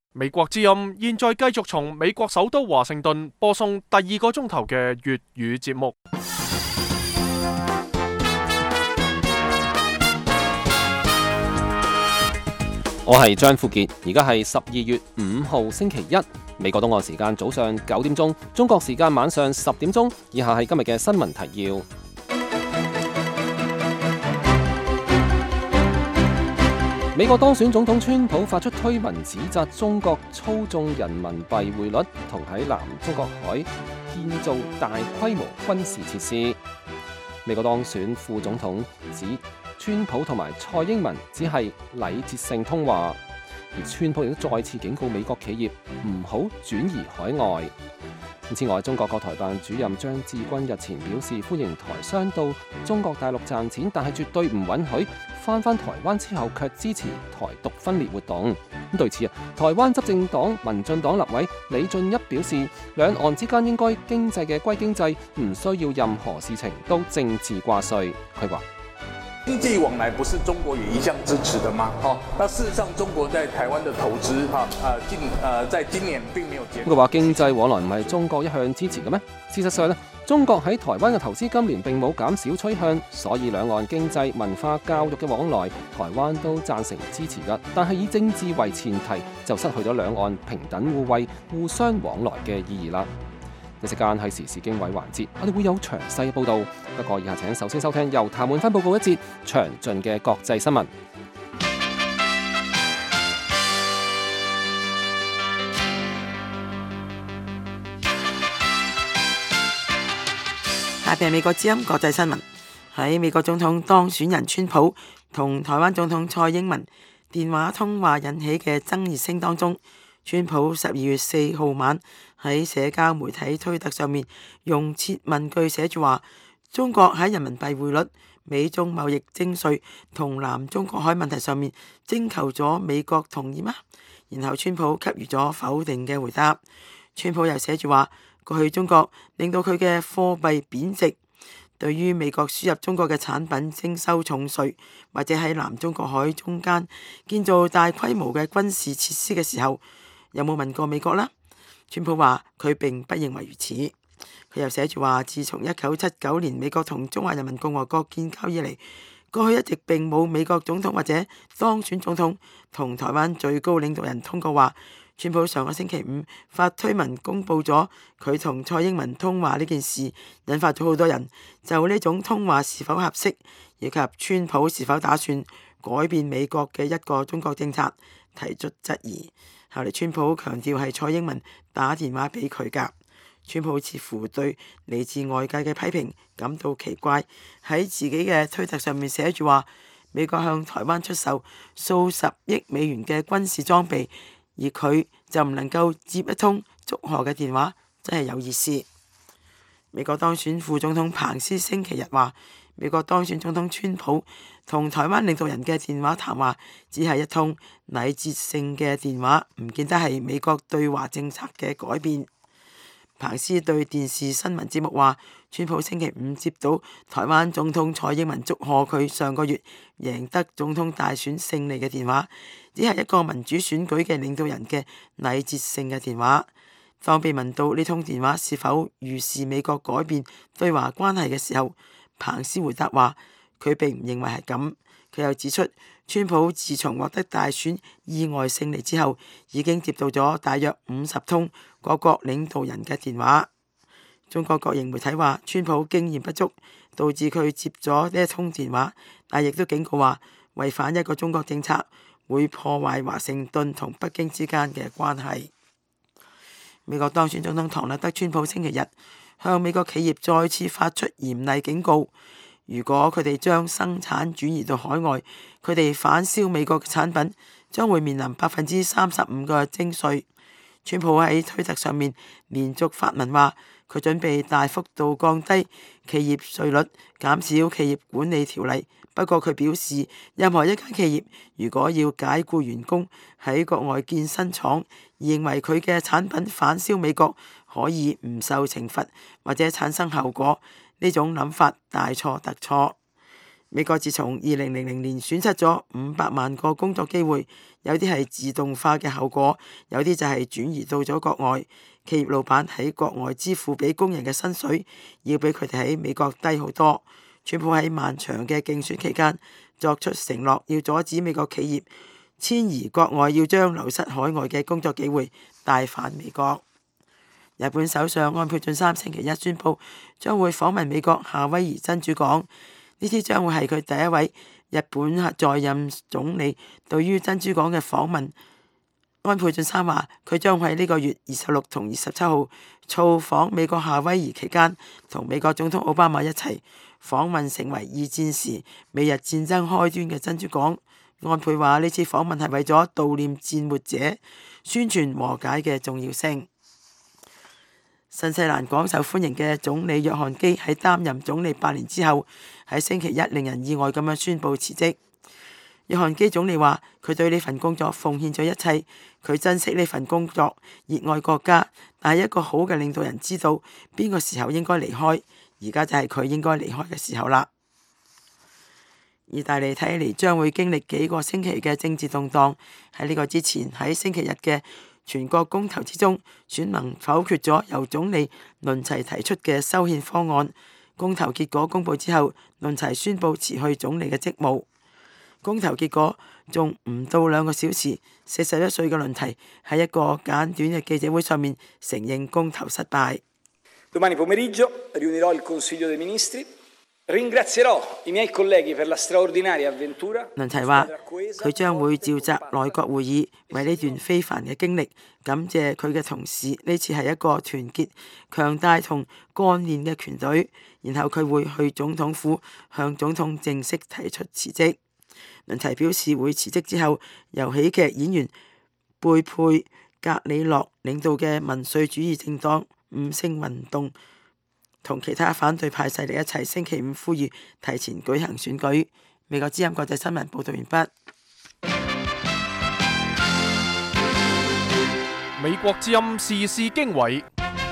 美國之音現在繼續從美國首都華盛頓播送第二個鐘頭嘅粵語節目。 我係張富傑，而家係12月5號星期一，美國東岸時間早上9點鐘，中國時間晚上10點鐘。以下係今日嘅新聞提要。美國當選總統川普發出推文，指責中國操縱人民幣匯率，同喺南中國海建造大規模軍事設施。美國當選副總統指川普同埋蔡英文只係禮節性通話，而川普亦都再次警告美國企業唔好轉移海外。此外，中國國台辦主任張志軍日前表示歡迎台商到中國大陸賺錢，但係絕對唔允許翻台灣之後卻支持台獨分裂活動。對此台灣執政黨民進黨立委李俊一表示，兩岸之間應該經濟嘅歸經濟，唔需要任何事情都政治掛帥。佢話： 經濟往來不是中國也一向支持的嗎？那事實上中國在台灣的投資在今年並沒有減。 佢話經濟往來唔係中國一向支持嘅咩？事實上咧，中國喺台灣嘅投資今年並冇減少趨向，所以兩岸經濟、文化、教育嘅往來，台灣都贊成支持㗎。但係以政治為前提，就失去咗兩岸平等互惠、互相往來嘅意義啦。一時間係時事經緯環節，我哋會有詳細報導。不過以下請首先收聽由譚滿芬報告一節詳盡嘅國際新聞。 下邊係美國之音國際新聞。喺美國總統當選人川普同台灣總統蔡英文電話通話引起嘅爭議聲當中，川普12月4號晚喺社交媒體推特上面用設問句寫住話：中國喺人民幣匯率、美中貿易徵稅同南中國海問題上面徵求咗美國同意嗎？然後川普給予咗否定嘅回答。川普又寫住話：過去中國令到佢嘅貨幣貶值，對於美國輸入中國嘅產品徵收重稅，或者喺南中國海中間建造大規模嘅軍事設施嘅時候，有冇問過美國呢？川普話佢並不認為如此。佢又寫住話：自從1979年美國同中華人民共和國建交以嚟，過去一直並冇美國總統或者當選總統同台灣最高領導人通過話。川普上個星期五發推文公佈咗佢同蔡英文通話呢件事，引發咗好多人就呢種通話是否合適，以及川普是否打算改變美國嘅一個中國政策提出質疑。後嚟川普強調係蔡英文打電話俾佢㗎。川普似乎對嚟自外界嘅批評感到奇怪，喺自己嘅推特上面寫住話：美國向台灣出售數十億美元嘅軍事裝備，而佢就唔能夠接一通祝賀嘅電話，真係有意思。美國當選副總統彭斯星期日話：美國當選總統川普同台灣領導人嘅電話談話只係一通禮節性嘅電話，唔見得係美國對華政策嘅改變。彭斯對電視新聞節目話：川普星期五接到台灣總統蔡英文祝賀佢上個月贏得總統大選勝利嘅電話，只係一個民主選舉嘅領導人嘅禮節性嘅電話。當被問到呢通電話是否預示美國改變對華關係嘅時候，彭斯回答話：佢並唔認為係咁。佢又指出，川普自從獲得大選意外勝利之後，已經接到咗大約50通各國領導人嘅電話。中國國營媒體話，川普經驗不足，導致佢接咗呢一通電話，但亦都警告話，違反一個中國政策會破壞華盛頓同北京之間嘅關係。美國當選總統唐納德·川普星期日向美國企業再次發出嚴厲警告。如果佢哋將生產轉移到海外，佢哋反銷美國嘅產品將會面臨35%嘅徵稅。川普喺推特上面連續發文話，佢準備大幅度降低企業稅率，減少企業管理條例。不過佢表示，任何一間企業如果要解僱員工喺國外建新廠，而認為佢嘅產品反銷美國可以唔受懲罰或者產生後果，呢種諗法大錯特錯。 美國自從2000年損失咗500萬個工作機會，有啲係自動化嘅後果，有啲就係轉移到咗國外。企業老闆喺國外支付俾工人嘅薪水，要比佢哋喺美國低好多。川普喺漫長嘅競選期間作出承諾，要阻止美國企業遷移國外，要將流失海外嘅工作機會帶返美國。日本首相安倍晉三星期一宣布將會訪問美國夏威夷珍珠港，呢啲將會係佢第一位日本在任總理對於珍珠港嘅訪問。安倍晉三話佢將會喺呢個月26同27號造訪美國夏威夷期間，同美國總統奧巴馬一齊訪問成為二戰時美日戰爭開端嘅珍珠港。安倍話呢次訪問係為咗悼念戰沒者，宣傳和解嘅重要性。新西蘭廣受歡迎嘅總理約翰基喺擔任總理8年之後，喺星期一令人意外咁樣宣布辭職。約翰基總理話佢對呢份工作奉獻咗一切，佢珍惜呢份工作，熱愛國家，但係一個好嘅領導人知道邊個時候應該離開，而家就係佢應該離開嘅時候啦。意大利睇嚟將會經歷幾個星期嘅政治動盪。喺呢個之前，喺星期日嘅全國公投之中，選民否決咗由總理倫齊提出嘅修憲方案。公投結果公佈之後，倫齊宣布辭去總理嘅職務。公投結果仲唔到2個小時，41歲嘅倫齊喺一個簡短嘅記者會上面承認公投失敗。 Domani pomeriggio riunirò il Consiglio dei Ministri. Ringrazierò i miei colleghi per la straordinaria avventura. 倫齊話佢將會召集內閣會議，為呢段非凡嘅經歷感謝佢嘅同事。呢次係一個團結、強大同幹練嘅團隊。然後佢會去總統府向總統正式提出辭職。倫齊表示會辭職之後，由喜劇演員貝佩格里諾領導嘅民粹主義政黨五星運動同其他反對派勢力一齊星期五呼籲提前舉行選舉。美國之音國際新聞報道完畢。 美國之音時事經緯，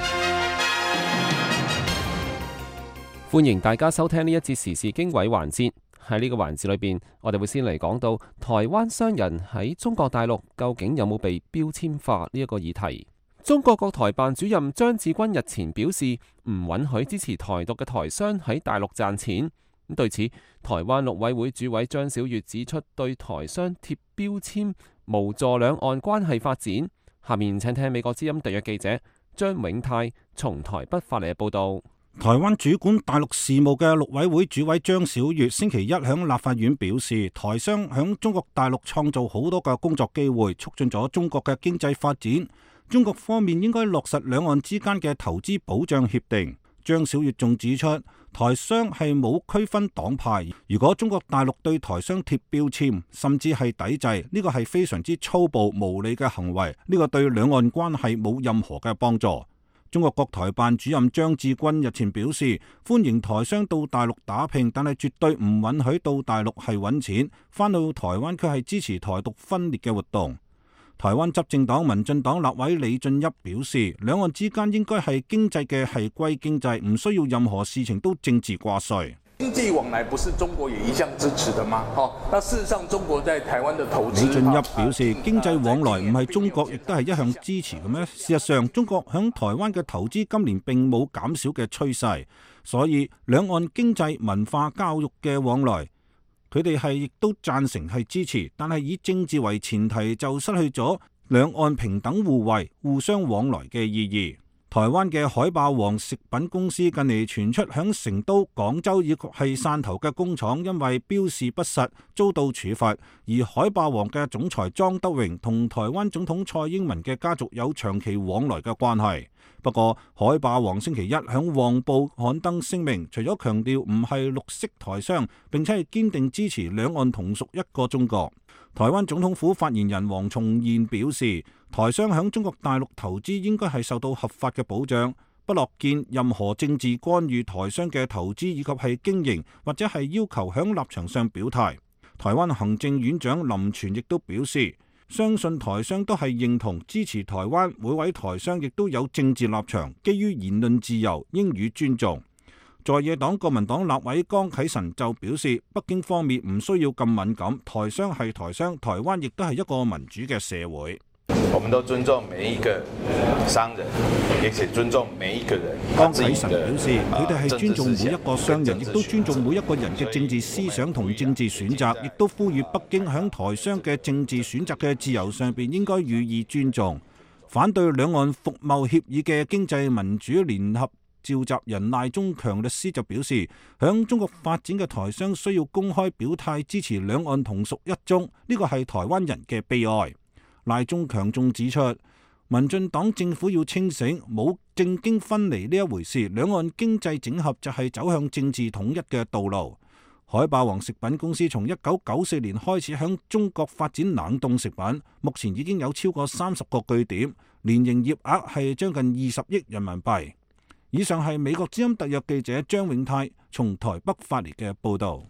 歡迎大家收聽呢一節時事經緯環節。喺呢個環節裏邊，我哋會先嚟講到台灣商人喺中國大陸究竟有冇被標籤化呢一個議題。中國國台辦主任張志軍日前表示，唔允許支持台獨嘅台商喺大陸賺錢。咁對此，台灣陸委會主委張曉月指出，對台商貼標籤無助兩岸關係發展。下面請聽美國之音特約記者張永泰從台北發嚟嘅報道。 台灣主管大陸事務嘅陸委會主委張曉月星期一響立法院表示，台商響中國大陸創造好多嘅工作機會，促進咗中國嘅經濟發展。中國方面應該落實兩岸之間嘅投資保障協定。張曉月仲指出，台商係冇區分黨派，如果中國大陸對台商貼標籤，甚至係抵制，呢個係非常之粗暴無理嘅行為，呢個對兩岸關係冇任何嘅幫助。中國國台辦主任張志軍日前表示，歡迎台商到大陸打拼，但係絕對唔允許到大陸係揾錢，返到台灣卻係支持台獨分裂嘅活動。台灣執政黨民進黨立委李俊一表示，兩岸之間應該係經濟嘅係歸經濟，唔需要任何事情都政治掛帥。 經濟往來不是中國也一向支持的嗎？那事實上中國在台灣的投資， 李俊一表示，經濟往來唔係中國亦都係一向支持嘅咩？事實上，中國響台灣嘅投資今年並冇減少嘅趨勢，所以兩岸經濟、文化、教育嘅往來，佢哋係亦都贊成係支持，但係以政治為前提就失去咗兩岸平等互惠、互相往來嘅意義。台灣嘅海霸王食品公司近嚟傳出響成都、廣州以及係汕頭嘅工廠因為標示不實遭到處罰，而海霸王嘅總裁莊德榮同台灣總統蔡英文嘅家族有長期往來嘅關係。不過海霸王星期一響旺報刊登聲明，除咗強調唔係綠色台商，並且係堅定支持兩岸同屬一個中國。台灣總統府發言人黃重彥表示，台商響中國大陸投資應該係受到合法嘅保障，不樂見任何政治干預台商嘅投資以及係經營，或者係要求響立場上表態。台灣行政院長林全亦都表示，相信台商都係認同支持台灣，每位台商亦都有政治立場，基於言論自由應予尊重。 在野黨國民黨立委江啟臣就表示，北京方面唔需要咁敏感，台商係台商，台灣亦都係一個民主嘅社會。 我們都尊重每一個商人，亦且尊重每一個人。 江啟臣表示，佢哋係尊重每一個商人，亦都尊重每一個人嘅政治思想同政治選擇，亦都呼籲北京響台商嘅政治選擇嘅自由上邊應該予以尊重。反對兩岸服貿協議嘅經濟民主聯合召集人賴中強律師就表示，響中國發展嘅台商需要公開表態支持兩岸同屬一中，呢個係台灣人嘅悲哀。賴中強仲指出，民進黨政府要清醒，冇政經分離呢一回事，兩岸經濟整合就係走向政治統一嘅道路。海霸王食品公司從1994年開始響中國發展冷凍食品，目前已經有超過30個據點，年營業額係將近20億人民幣。以上係美國之音特約記者張永泰從台北發嚟嘅報導。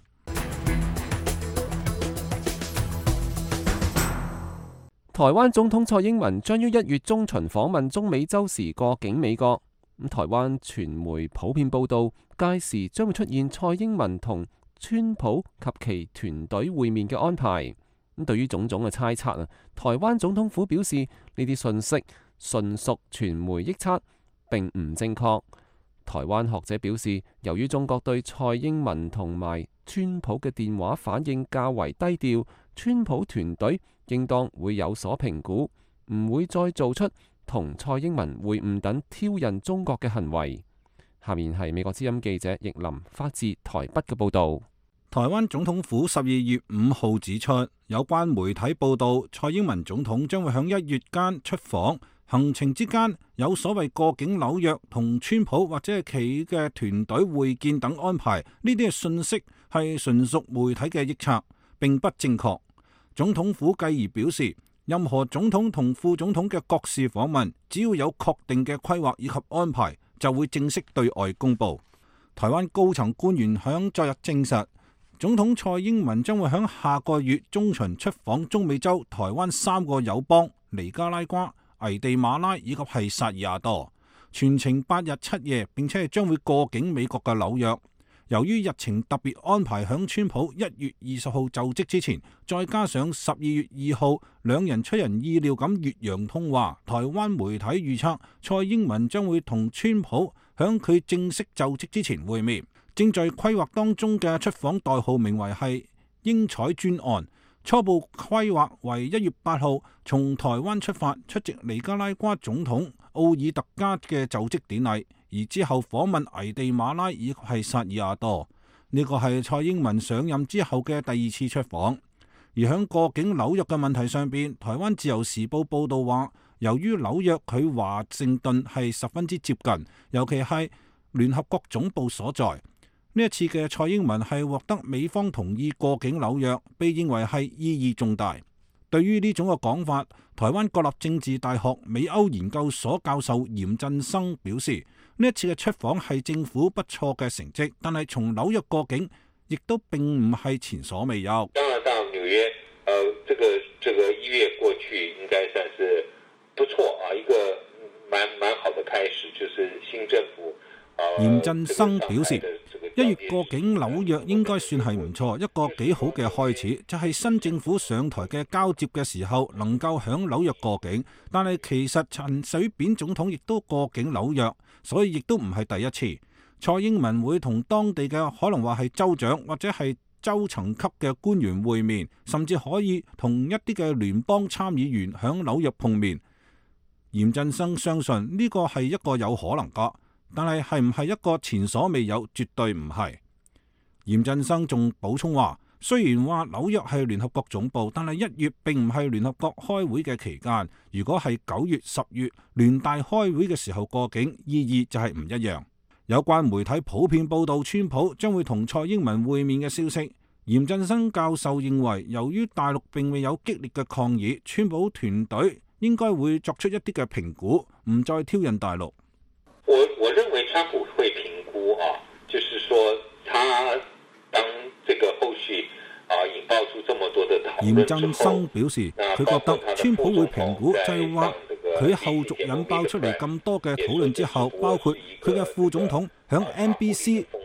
台灣總統蔡英文將於1月中旬訪問中美洲時過境美國。台灣傳媒普遍報道，屆時將會出現蔡英文同川普及其團隊會面嘅安排。對於種種嘅猜測台灣總統府表示呢啲信息純屬傳媒臆測，並唔正確。台灣學者表示，由於中國對蔡英文同埋川普嘅電話反應較為低調，川普團隊應當會有所評估，唔會再做出同蔡英文會晤等挑釁中國嘅行為。下面係美國之音記者易林發自台北嘅報導。 台灣總統府12月5號指出，有關媒體報道，蔡英文總統將會喺1月間出訪，行程之間有所謂過境紐約同川普或者係其嘅團隊會見等安排，呢啲嘅信息係純屬媒體嘅臆測，並不正確。總統府繼而表示，任何總統同副總統嘅國事訪問，只要有確定嘅規劃以及安排，就會正式對外公佈。台灣高層官員響昨日證實，總統蔡英文將會響下個月中旬出訪中美洲台灣3個友邦尼加拉瓜、危地馬拉以及係薩爾瓦多，全程8日7夜，並且係將會過境美國嘅紐約。由於日程特別安排響川普1月20號就職之前，再加上12月2號兩人出人意料咁越洋通話，台灣媒體預測蔡英文將會同川普響佢正式就職之前會面。正在規劃當中嘅出訪代號名為係英彩專案，初步規劃為1月8號從台灣出發，出席尼加拉瓜總統奧爾特加嘅就職典禮，而之後訪問危地馬拉以及係薩爾瓦多。呢個係蔡英文上任之後嘅第2次出訪。而響過境紐約嘅問題上邊，台灣自由時報報道話，由於紐約距華盛頓係十分之接近，尤其係聯合國總部所在。呢一次嘅蔡英文係獲得美方同意過境紐約，被認為係意義重大。對於呢種嘅講法，台灣國立政治大學美歐研究所教授嚴振生表示，呢一次嘅出訪係政府不錯嘅成績，但係從紐約過境亦都並唔係前所未有。 當然到紐約，這個1月過去應該算是不錯啊，一個蠻好的開始，就是新政府。 嚴振生表示，1月過境紐約應該算係唔錯，一個幾好嘅開始，就係新政府上台嘅交接嘅時候能夠響紐約過境。但係其實陳水扁總統亦都過境紐約，所以亦都唔係第一次。蔡英文會同當地嘅可能話係州長或者係州層級嘅官員會面，甚至可以同一啲嘅聯邦參議員響紐約碰面。嚴振生相信呢個係一個有可能㗎。但係唔係一個前所未有？絕對唔係。嚴振生仲補充話，雖然話紐約係聯合國總部，但係1月並唔係聯合國開會嘅期間。如果係9月、10月聯大開會嘅時候過境，意義就係唔一樣。有關媒體普遍報道川普將會同蔡英文會面嘅消息，嚴振生教授認為，由於大陸並未有激烈嘅抗議，川普團隊應該會作出一啲嘅評估，唔再挑釁大陸。 我認為川普會評估啊，就是說他當這個後續引爆出這麼多的討論之後， 嚴振生表示，佢覺得川普會評估，就係話佢後續引爆出嚟咁多嘅討論之後，包括佢嘅副總統響 NBC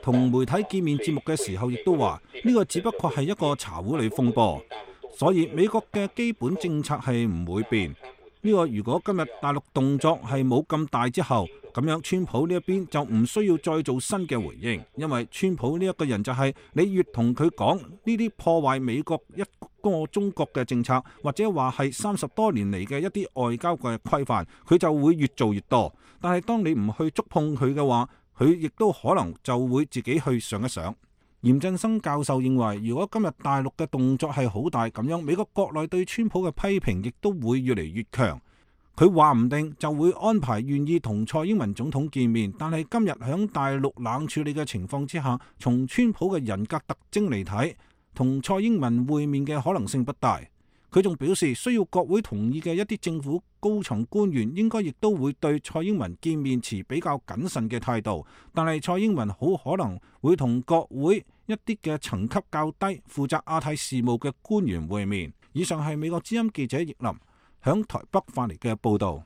同媒體見面節目嘅時候，亦都話呢個只不過係一個茶壺裏風波，所以美國嘅基本政策係唔會變。呢個如果今日大陸動作係冇咁大之後，咁樣川普呢一邊就唔需要再做新嘅回應，因為川普呢一個人就係你越同佢講呢啲破壞美國一個中國嘅政策，或者話係30多年嚟嘅一啲外交嘅規範，佢就會越做越多。但係當你唔去觸碰佢嘅話，佢亦都可能就會自己去想一想。嚴振生教授認為，如果今日大陸嘅動作係好大咁樣，美國國內對川普嘅批評亦都會越嚟越強。佢話唔定就會安排願意同蔡英文總統見面，但係今日響大陸冷處理嘅情況之下，從川普嘅人格特徵嚟睇，同蔡英文會面嘅可能性不大。佢仲表示，需要國會同意嘅一啲政府高層官員應該亦都會對蔡英文見面持比較謹慎嘅態度，但係蔡英文好可能會同國會一啲嘅層級較低、負責亞太事務嘅官員會面。以上係美國之音記者葉林響台北發嚟嘅報導。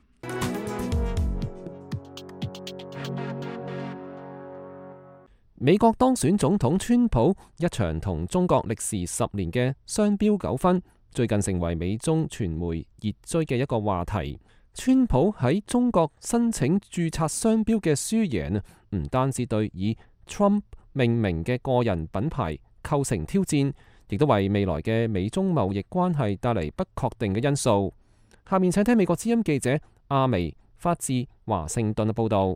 美國當選總統川普一場同中國歷時10年嘅商標糾紛，最近成為美中傳媒熱追嘅一個話題。川普喺中國申請註冊商標嘅輸贏，唔單止對以 Trump 命名嘅個人品牌構成挑戰，亦都為未來嘅美中貿易關係帶嚟不確定嘅因素。下面請聽美國之音記者阿薇發自華盛頓嘅報導。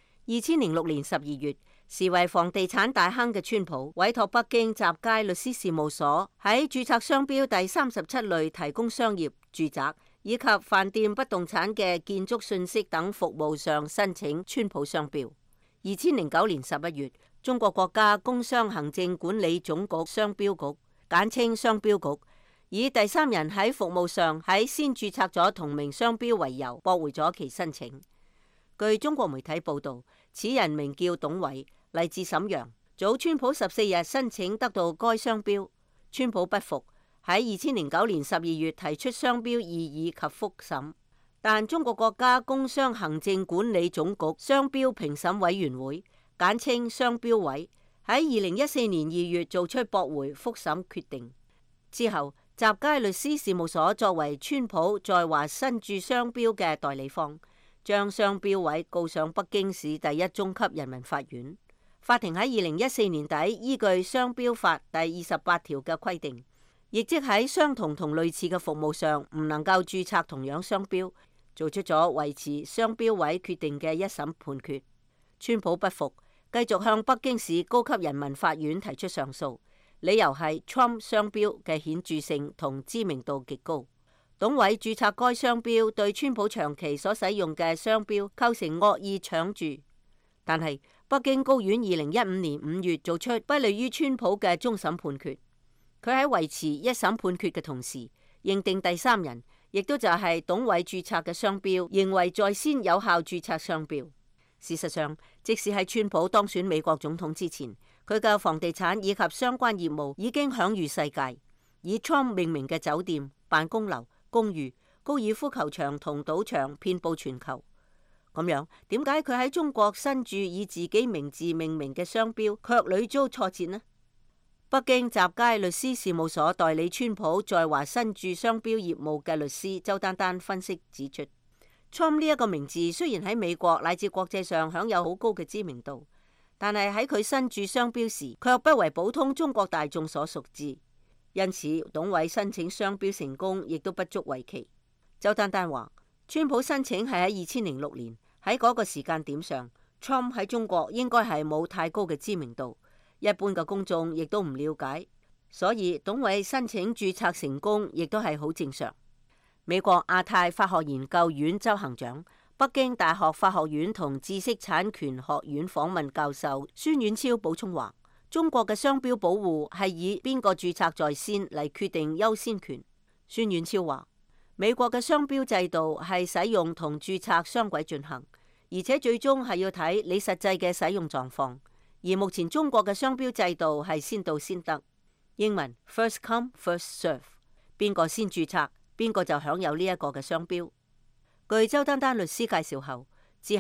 2006年12月，時為房地產大亨嘅川普委託北京習街律師事務所喺註冊商標第37類提供商業、住宅以及飯店不動產嘅建築信息等服務上申請川普商標。2009年11月，中國國家工商行政管理總局商標局簡稱商標局，以第三人喺服務上喺先註冊咗同名商標為由，駁回咗其申請。據中國媒體報道，此人名叫董偉，嚟自瀋陽，早川普14日申請得到該商標。川普不服，喺2009年12月提出商標異議及復審，但中國國家工商行政管理總局商標評審委員會簡稱商標委喺2014年2月做出駁回復審決定。之後，習街律師事務所作為川普在華新註商標嘅代理方，將商標委告上北京市第一中級人民法院。法庭喺2014年底依據商標法第28條嘅規定，亦即喺相同同類似嘅服務上唔能夠註冊同樣商標，做出咗維持商標委決定嘅一審判決。川普不服，繼續向北京市高級人民法院提出上訴，理由係 Trump 商標嘅顯著性同知名度極高。董偉註冊該商標對川普長期所使用嘅商標構成惡意搶注，但係北京高院2015年5月做出不利於川普嘅終審判決。佢喺維持一審判決嘅同時，認定第三人，亦都就係董偉註冊嘅商標，認為在先有效註冊商標。事實上，即使喺川普當選美國總統之前，佢嘅房地產以及相關業務已經享譽世界，以 Trump 命名嘅酒店、辦公樓、公寓、高爾夫球場同賭場遍佈全球。咁樣，點解佢喺中國新註以自己名字命名嘅商標卻屢遭挫折呢？北京習街律師事務所代理川普在華新註商標業務嘅律師周丹丹分析指出， Trump 呢一個名字雖然喺美國乃至國際上享有好高嘅知名度，但係喺佢新註商標時卻不為普通中國大眾所熟知，因此董偉申請商標成功亦都不足為奇。周丹丹話，川普申請係喺2006年，喺嗰個時間點上 Trump 喺中國應該係冇太高嘅知名度，一般嘅公眾亦都唔了解，所以董偉申請註冊成功亦都係好正常。美國亞太法學研究院周行長、北京大學法學院同知識產權學院訪問教授孫遠超補充話，中國嘅商標保護係以邊個註冊在先嚟決定優先權。孫遠超話，美國嘅商標制度係使用同註冊雙軌進行，而且最終係要睇你實際嘅使用狀況。而目前中國嘅商標制度係先到先得，英文 first come first serve， 邊個先註冊，邊個就享有呢一個嘅商標。據周丹丹律師介紹後，之後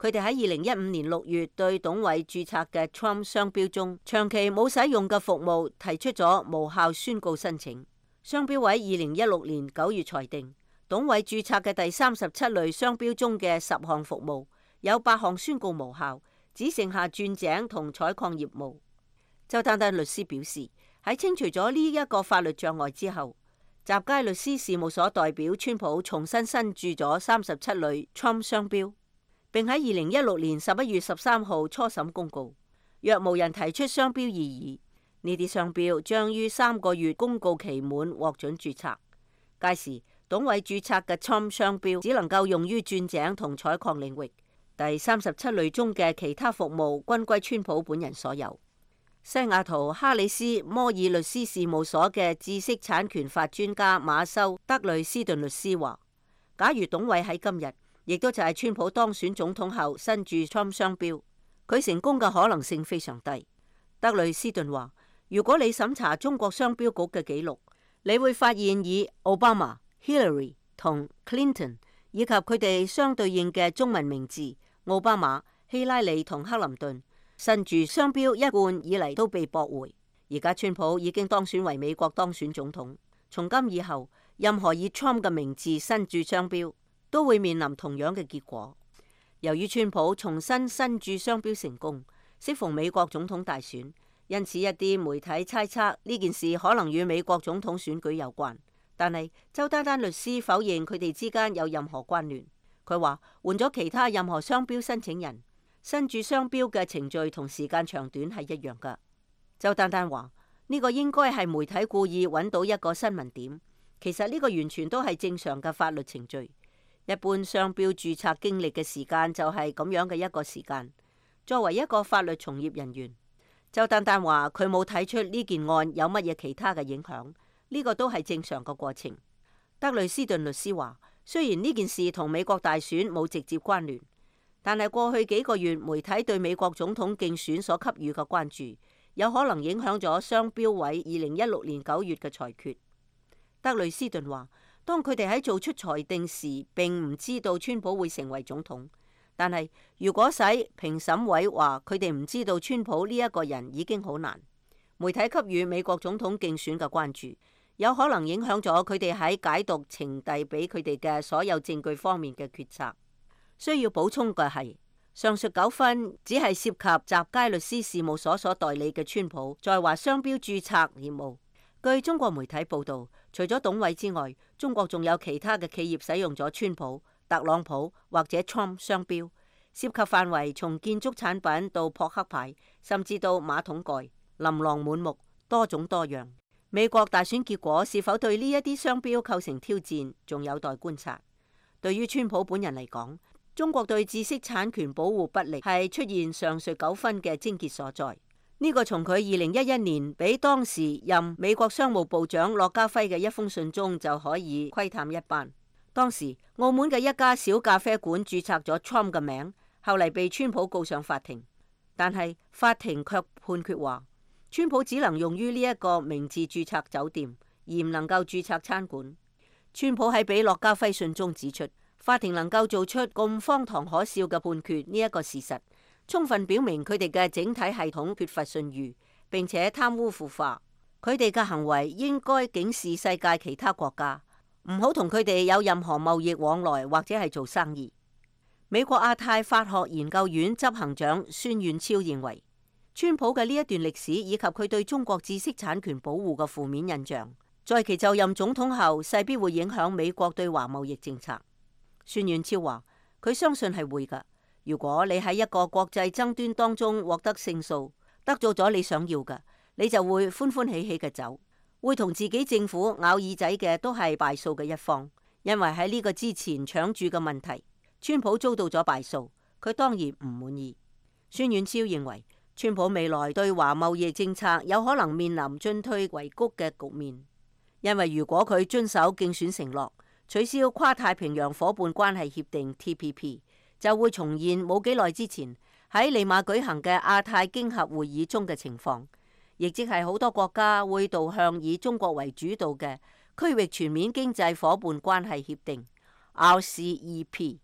佢哋喺2015年6月對董偉註冊嘅 Trump 商標中長期冇使用嘅服務提出咗無效宣告申請。商標委2016年9月裁定，董偉註冊嘅第37類商標中嘅10項服務有8項宣告無效，只剩下鑽井同採礦業務。周丹丹律師表示，喺清除咗呢一個法律障礙之後，集佳律師事務所代表川普重新新註咗37類 Trump 商標，並喺2016年11月13號初審公告，若無人提出商標異議，呢啲商標將於3個月公告期滿獲准註冊。屆時，董偉註冊嘅 Trump 商標只能夠用於鑽井同採礦領域，第37類中嘅其他服務均歸川普本人所有。西雅圖哈里斯摩爾律師事務所嘅知識產權法專家馬修德雷斯頓律師話，假如董偉喺今日，亦都就係川普當選總統後新註 Trump 商標，佢成功嘅可能性非常低。德雷斯頓話，如果你審查中國商標局嘅記錄，你會發現以奧巴馬、Hillary 同 Clinton 以及佢哋相對應嘅中文名字奧巴馬、希拉里同克林頓，新註商標一貫以嚟都被駁回。而家川普已經當選為美國當選總統，從今以後，任何以 Trump 嘅名字新註商標都會面臨同樣嘅結果。由於川普重新註商標成功，適逢美國總統大選，因此一啲媒體猜測呢件事可能與美國總統選舉有關。但係周丹丹律師否認佢哋之間有任何關聯。佢話換咗其他任何商標申請人，新註商標嘅程序同時間長短係一樣㗎。周丹丹話呢個應該係媒體故意揾到一個新聞點，其實呢個完全都係正常嘅法律程序。一般商標註冊經歷嘅時間就係咁樣嘅一個時間。作為一個法律從業人員，周丹丹話佢冇睇出呢件案有乜嘢其他嘅影響，呢個都係正常嘅過程。德雷斯頓律師話，雖然呢件事同美國大選冇直接關聯，但係過去幾個月媒體對美國總統競選所給予嘅關注，有可能影響咗商標委2016年9月嘅裁決。德雷斯頓話，當佢哋喺做出裁定時，並唔知道川普會成為總統。但係如果使評審委話佢哋唔知道川普呢一個人已經好難，媒體給予美國總統競選嘅關注，有可能影響咗佢哋喺解讀呈遞俾佢哋嘅所有證據方面嘅決策。需要補充嘅係，上述糾紛只係涉及集佳律師事務所所代理嘅川普在華商標註冊業務。據中國媒體報道，除咗董偉之外，中國仲有其他嘅企業使用咗川普、特朗普或者 Trump 商標，涉及範圍從建築產品到撲克牌，甚至到馬桶蓋，琳琅滿目，多種多樣。美國大選結果是否對呢一啲商標構成挑戰，仲有待觀察。對於川普本人嚟講，中國對知識產權保護不力係出現上述糾紛嘅症結所在。呢個從佢2011年俾當時任美國商務部長駱家輝嘅一封信中就可以窺探一斑。當時澳門嘅一家小咖啡館註冊咗 Trump 嘅名，後嚟被川普告上法庭，但係法庭卻判決話，川普只能用於呢一個名字註冊酒店，而唔能夠註冊餐館。川普喺俾駱家輝信中指出，法庭能夠做出咁荒唐可笑嘅判決呢一個事實，充分表明佢哋嘅整體系統缺乏信譽，並且貪污腐化。佢哋嘅行為應該警示世界其他國家，唔好同佢哋有任何貿易往來或者係做生意。美國亞太法學研究院執行長孫遠超認為，川普嘅呢一段歷史以及佢對中國知識產權保護嘅負面印象，在其就任總統後勢必會影響美國對華貿易政策。孫遠超話，佢相信係會㗎。如果你喺一個國際爭端當中獲得勝訴，得到咗你想要嘅，你就會歡歡喜喜嘅走，會同自己政府咬耳仔嘅都係敗訴嘅一方。因為喺呢個之前搶注嘅問題，川普遭到咗敗訴，佢當然唔滿意。孫遠超認為，川普未來對華貿易政策有可能面臨進退維谷嘅局面，因為如果佢遵守競選承諾，取消跨太平洋夥伴關係協定 TPP，就會重現冇幾耐之前喺利馬舉行嘅亞太經合會議中嘅情況，亦即係好多國家會導向以中國為主導嘅區域全面經濟夥伴關係協定 RCEP。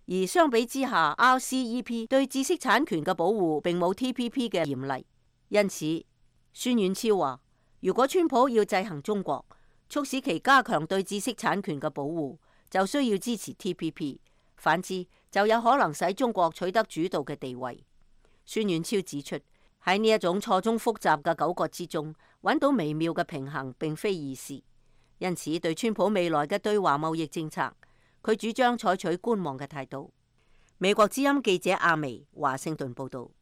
而相比之下 ，RCEP 對知識產權嘅保護並冇 TPP 嘅嚴厲。因此，孫婉超話：如果川普要制衡中國，促使其加強對知識產權嘅保護，就需要支持 TPP。反之，就有可能使中國取得主導嘅地位。孫婉超指出，喺呢一種錯綜複雜嘅糾葛之中，揾到微妙嘅平衡並非易事。因此，對川普未來嘅對華貿易政策，佢主張採取觀望嘅態度。美國之音記者阿薇華盛頓報道。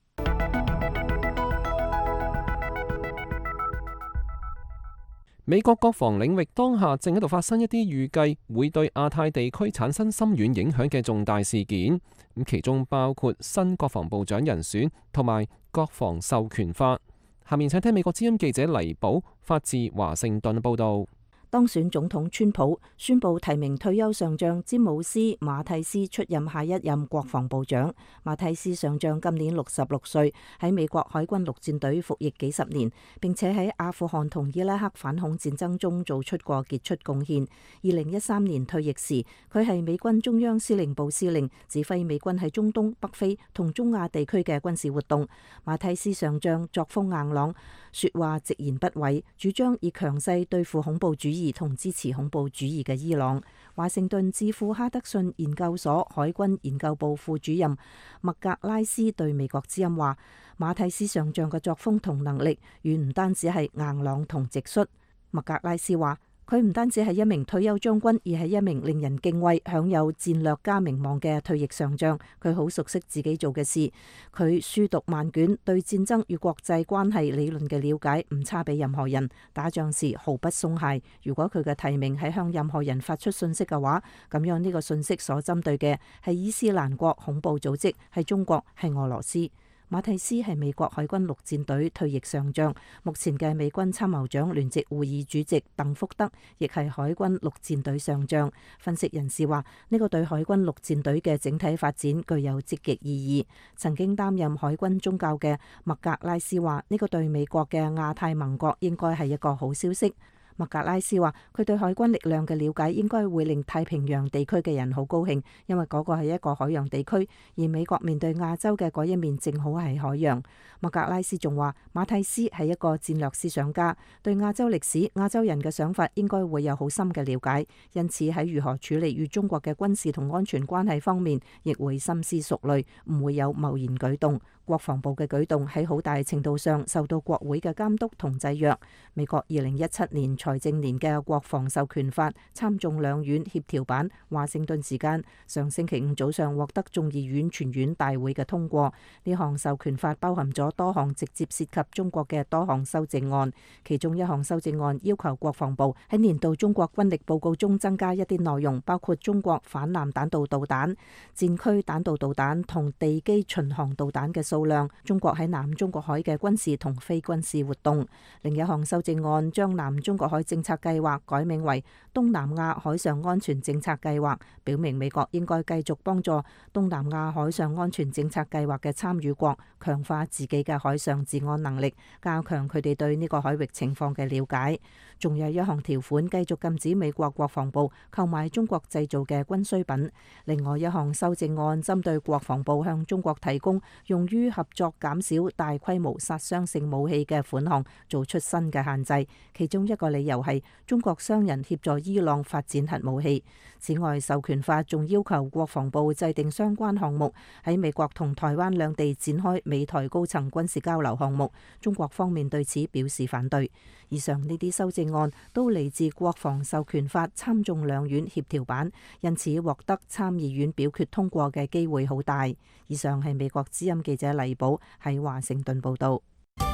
美國國防領域當下正喺度發生一啲預計會對亞太地區產生深遠影響嘅重大事件，咁其中包括新國防部長人選同埋國防授權法。下面請聽美國之音記者黎寶發自華盛頓報道。 當選總統川普宣布提名退休上將詹姆斯·馬蒂斯出任下一任國防部長。馬蒂斯上將今年66歲，喺美國海軍陸戰隊服役幾十年，並且喺阿富汗同伊拉克反恐戰爭中做出過傑出貢獻。2013年退役時，佢係美軍中央司令部司令，指揮美軍喺中東、北非同中亞地區嘅軍事活動。馬蒂斯上將作風硬朗，說話直言不諱，主張以強勢對付恐怖主義同支持恐怖主義嘅伊朗。華盛頓智庫哈德遜研究所海軍研究部副主任麥格拉斯對美國之音話：馬蒂斯上將嘅作風同能力遠唔單止係硬朗同直率。麥格拉斯話：佢唔單止係一名退休將軍，而係一名令人敬畏、享有戰略家名望嘅退役上將。佢好熟悉自己做嘅事，佢書讀萬卷，對戰爭與國際關係理論嘅了解唔差比任何人。打仗時毫不鬆懈。如果佢嘅提名係向任何人發出信息嘅話，咁樣呢個信息所針對嘅係伊斯蘭國恐怖組織，係中國，係俄羅斯。馬蒂斯係美國海軍陸戰隊退役上將，目前嘅美軍參謀長聯席會議主席鄧福德亦係海軍陸戰隊上將。分析人士話，呢個對海軍陸戰隊嘅整體發展具有積極意義。曾經擔任海軍中校嘅麥格拉斯話，呢個對美國嘅亞太盟國應該係一個好消息。麥格拉斯話：佢對海軍力量嘅了解應該會令太平洋地區嘅人好高興，因為嗰個係一個海洋地區，而美國面對亞洲嘅嗰一面正好係海洋。麥格拉斯仲話：馬蒂斯係一個戰略思想家，對亞洲歷史、亞洲人嘅想法應該會有好深嘅了解，因此喺如何處理與中國嘅軍事同安全關係方面，亦會深思熟慮，唔會有貿然舉動。國防部嘅舉動喺好大程度上受到國會嘅監督同制約。美國2017年財政年嘅國防授權法參眾兩院協調版，華盛頓時間上星期五早上獲得眾議院全院大會嘅通過。呢項授權法包含咗多項直接涉及中國嘅多項修正案，其中一項修正案要求國防部喺年度中國軍力報告中增加一啲內容，包括中國反艦彈道導彈、戰區彈道導彈同地基巡航導彈嘅數量，中國喺南中國海嘅軍事同非軍事活動。另一項修正案將南中國海政策計劃改名為東南亞海上安全政策計劃，表明美國應該繼續幫助東南亞海上安全政策計劃嘅參與國強化自己嘅海上治安能力，加強佢哋對呢個海域情況嘅了解。仲有一項條款繼續禁止美國國防部購買中國製造嘅軍需品。另外一項修正案針對國防部向中國提供用於合作減少大規模殺傷性武器嘅款項做出新嘅限制，其中一個理由係中國商人協助伊朗發展核武器。此外，授權法仲要求國防部制定相關項目，喺美國同台灣兩地展開美台高層軍事交流項目。中國方面對此表示反對。以上呢啲修正案都嚟自國防授權法參眾兩院協調版，因此獲得參議院表決通過嘅機會好大。以上係美國之音記者黎寶喺華盛頓報道。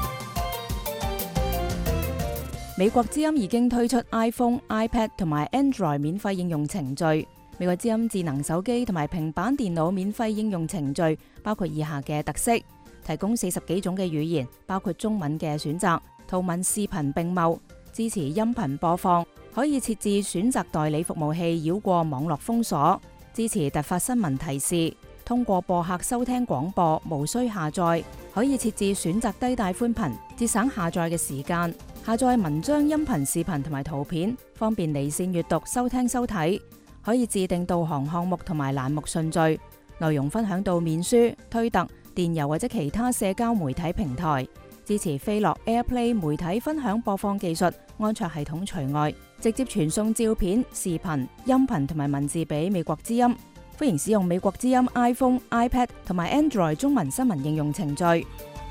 美國之音已經推出 iPhone、iPad 同埋 Android 免費應用程序。美國之音智能手機同埋平板電腦免費應用程序包括以下嘅特色：提供40幾種嘅語言，包括中文嘅選擇，圖文視頻並茂，支持音頻播放，可以設置選擇代理服務器繞過網絡封鎖，支持突發新聞提示，通過播客收聽廣播，無需下載，可以設置選擇低帶寬頻，節省下載嘅時間，下載文章、音頻、視頻同埋圖片，方便離線閱讀、收聽、收睇，可以自定導航項目同埋欄目順序， 內容分享到面書、推特、電郵或者其他社交媒體平台。支持飛樂 AirPlay 媒體分享播放技術，安卓系統除外，直接傳送照片、視頻、音頻同埋文字俾美國之音。歡迎使用美國之音 iPhone、iPad 同埋 Android 中文新聞應用程序。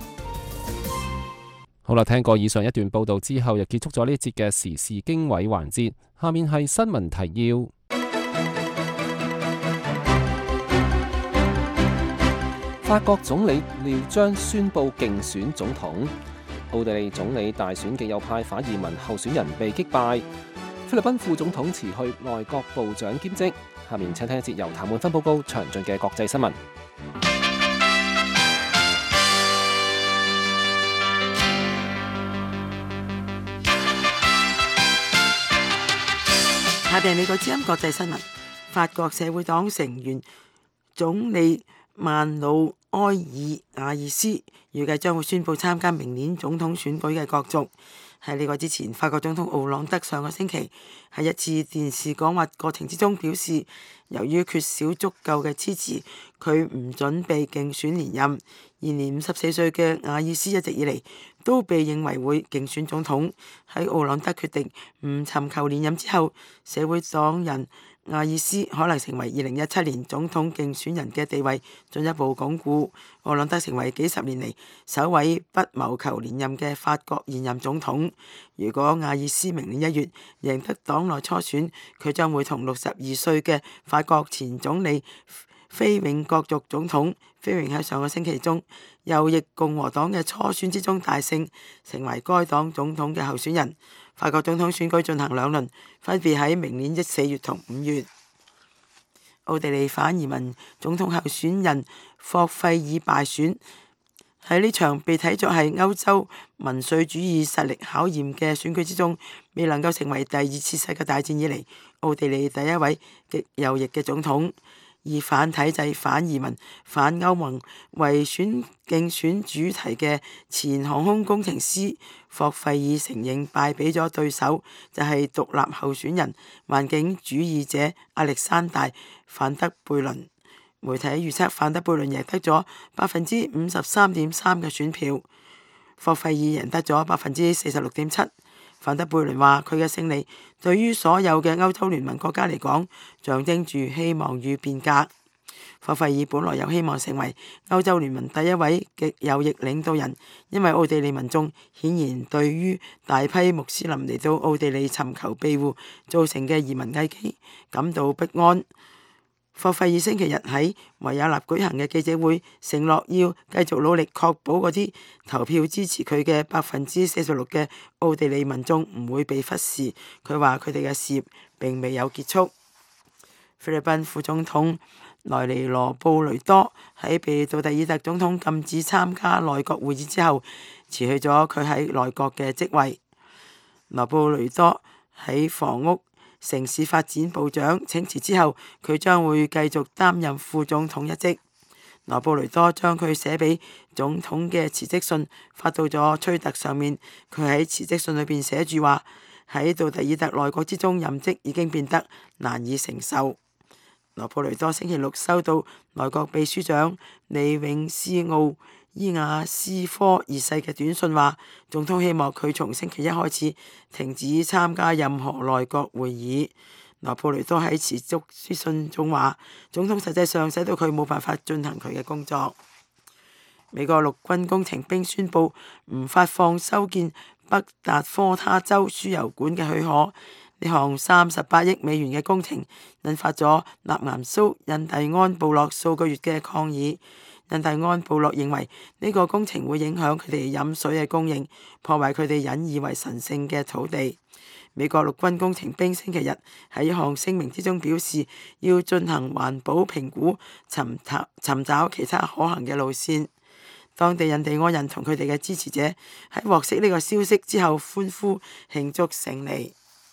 好啦，聽過以上一段報道之後，又結束咗呢節嘅時事經緯環節。下面係新聞提要。法國總理廖張宣布競選總統。奧地利總理大選極右派反移民候選人被擊敗。菲律賓副總統辭去內閣部長兼職。下面請聽一節由譚滿芬報告詳盡嘅國際新聞。 下邊係美國之音國際新聞。法國社會黨成員總理曼努埃爾·瓦爾斯預計將會宣布參加明年總統選舉嘅角逐。喺呢個之前，法國總統奧朗德上個星期喺一次電視講話過程之中表示，由於缺少足夠嘅支持，佢唔準備競選連任。現年54歲嘅瓦爾斯一直以嚟都被認為會競選總統。喺奧朗德決定唔尋求連任之後，社會黨人瓦爾斯可能成為2017年總統競選人嘅地位進一步鞏固。奧朗德成為幾十年嚟首位不謀求連任嘅法國現任總統。如果瓦爾斯明年1月贏得黨內初選，佢將會同62歲嘅法國前總理菲永角逐總統。菲永喺上個星期中右翼共和黨嘅初選之中大勝，成為該黨總統嘅候選人。法國總統選舉進行2輪，分別喺明年4月同5月。奧地利反移民總統候選人霍費爾敗選，喺呢場被睇作係歐洲民粹主義實力考驗嘅選舉之中，未能夠成為第2次世界大戰以嚟奧地利第一位極右翼嘅總統。以反體制、反移民、反歐盟為競選主題嘅前航空工程師霍費爾承認敗俾咗對手，就係獨立候選人環境主義者亞歷山大·范德貝倫。媒體預測范德貝倫贏得咗53.3%嘅選票，霍費爾贏得咗46.7%。范德貝倫話：佢嘅勝利對於所有嘅歐洲聯盟國家嚟講，象徵住希望與變革。霍費爾本來有希望成為歐洲聯盟第一位極右翼領導人，因為奧地利民眾顯然對於大批穆斯林嚟到奧地利尋求庇護造成嘅移民危機感到不安。霍費爾星期日喺維也納舉行嘅記者會，承諾要繼續努力確保嗰啲投票支持佢嘅46%嘅奧地利民眾唔會被忽視。佢話佢哋嘅事業並未有結束。菲律賓副總統萊尼羅布雷多喺被杜特爾特總統禁止參加內閣會議之後，辭去咗佢喺內閣嘅職位。羅布雷多喺房屋城市發展部長請辭之後，佢將會繼續擔任副總統一職。羅布雷多將佢寫俾總統嘅辭職信發到咗推特上面。佢喺辭職信裏邊寫住話：喺杜特爾特內閣之中任職已經變得難以承受。羅布雷多星期六收到內閣秘書長李永斯奧伊亞斯科二世嘅短信，話總統希望佢從星期一開始停止參加任何內閣會議。羅布雷多喺辭職書信中話，總統實際上使到佢冇辦法進行佢嘅工作。美國陸軍工程兵宣布唔發放修建北達科他州輸油管嘅許可。呢項38億美元嘅工程引發咗納岩蘇印第安部落數個月嘅抗議。印第安部落認為呢個工程會影響佢哋飲水嘅供應，破壞佢哋引以為神聖嘅土地。美國陸軍工程兵星期日喺一項聲明之中表示，要進行環保評估，尋找其他可行嘅路線。當地印第安人同佢哋嘅支持者喺獲悉呢個消息之後歡呼慶祝勝利。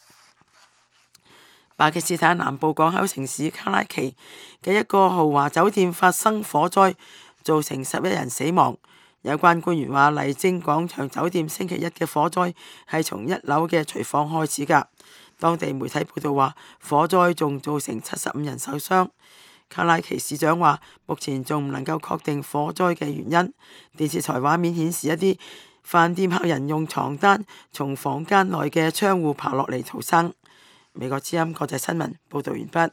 巴基斯坦南部港口城市卡拉奇嘅一個豪華酒店發生火災，造成11人死亡。有關官員話，麗晶廣場酒店星期一嘅火災係從1樓嘅廚房開始㗎。當地媒體報道話，火災仲造成75人受傷。 卡拉奇市長話，目前仲唔能夠確定火災嘅原因。電視台畫面顯示一啲飯店客人用床單從房間內嘅窗戶爬落嚟逃生。美國之音國際新聞報導完畢。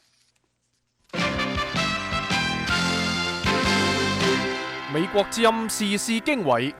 美國之音時事經緯，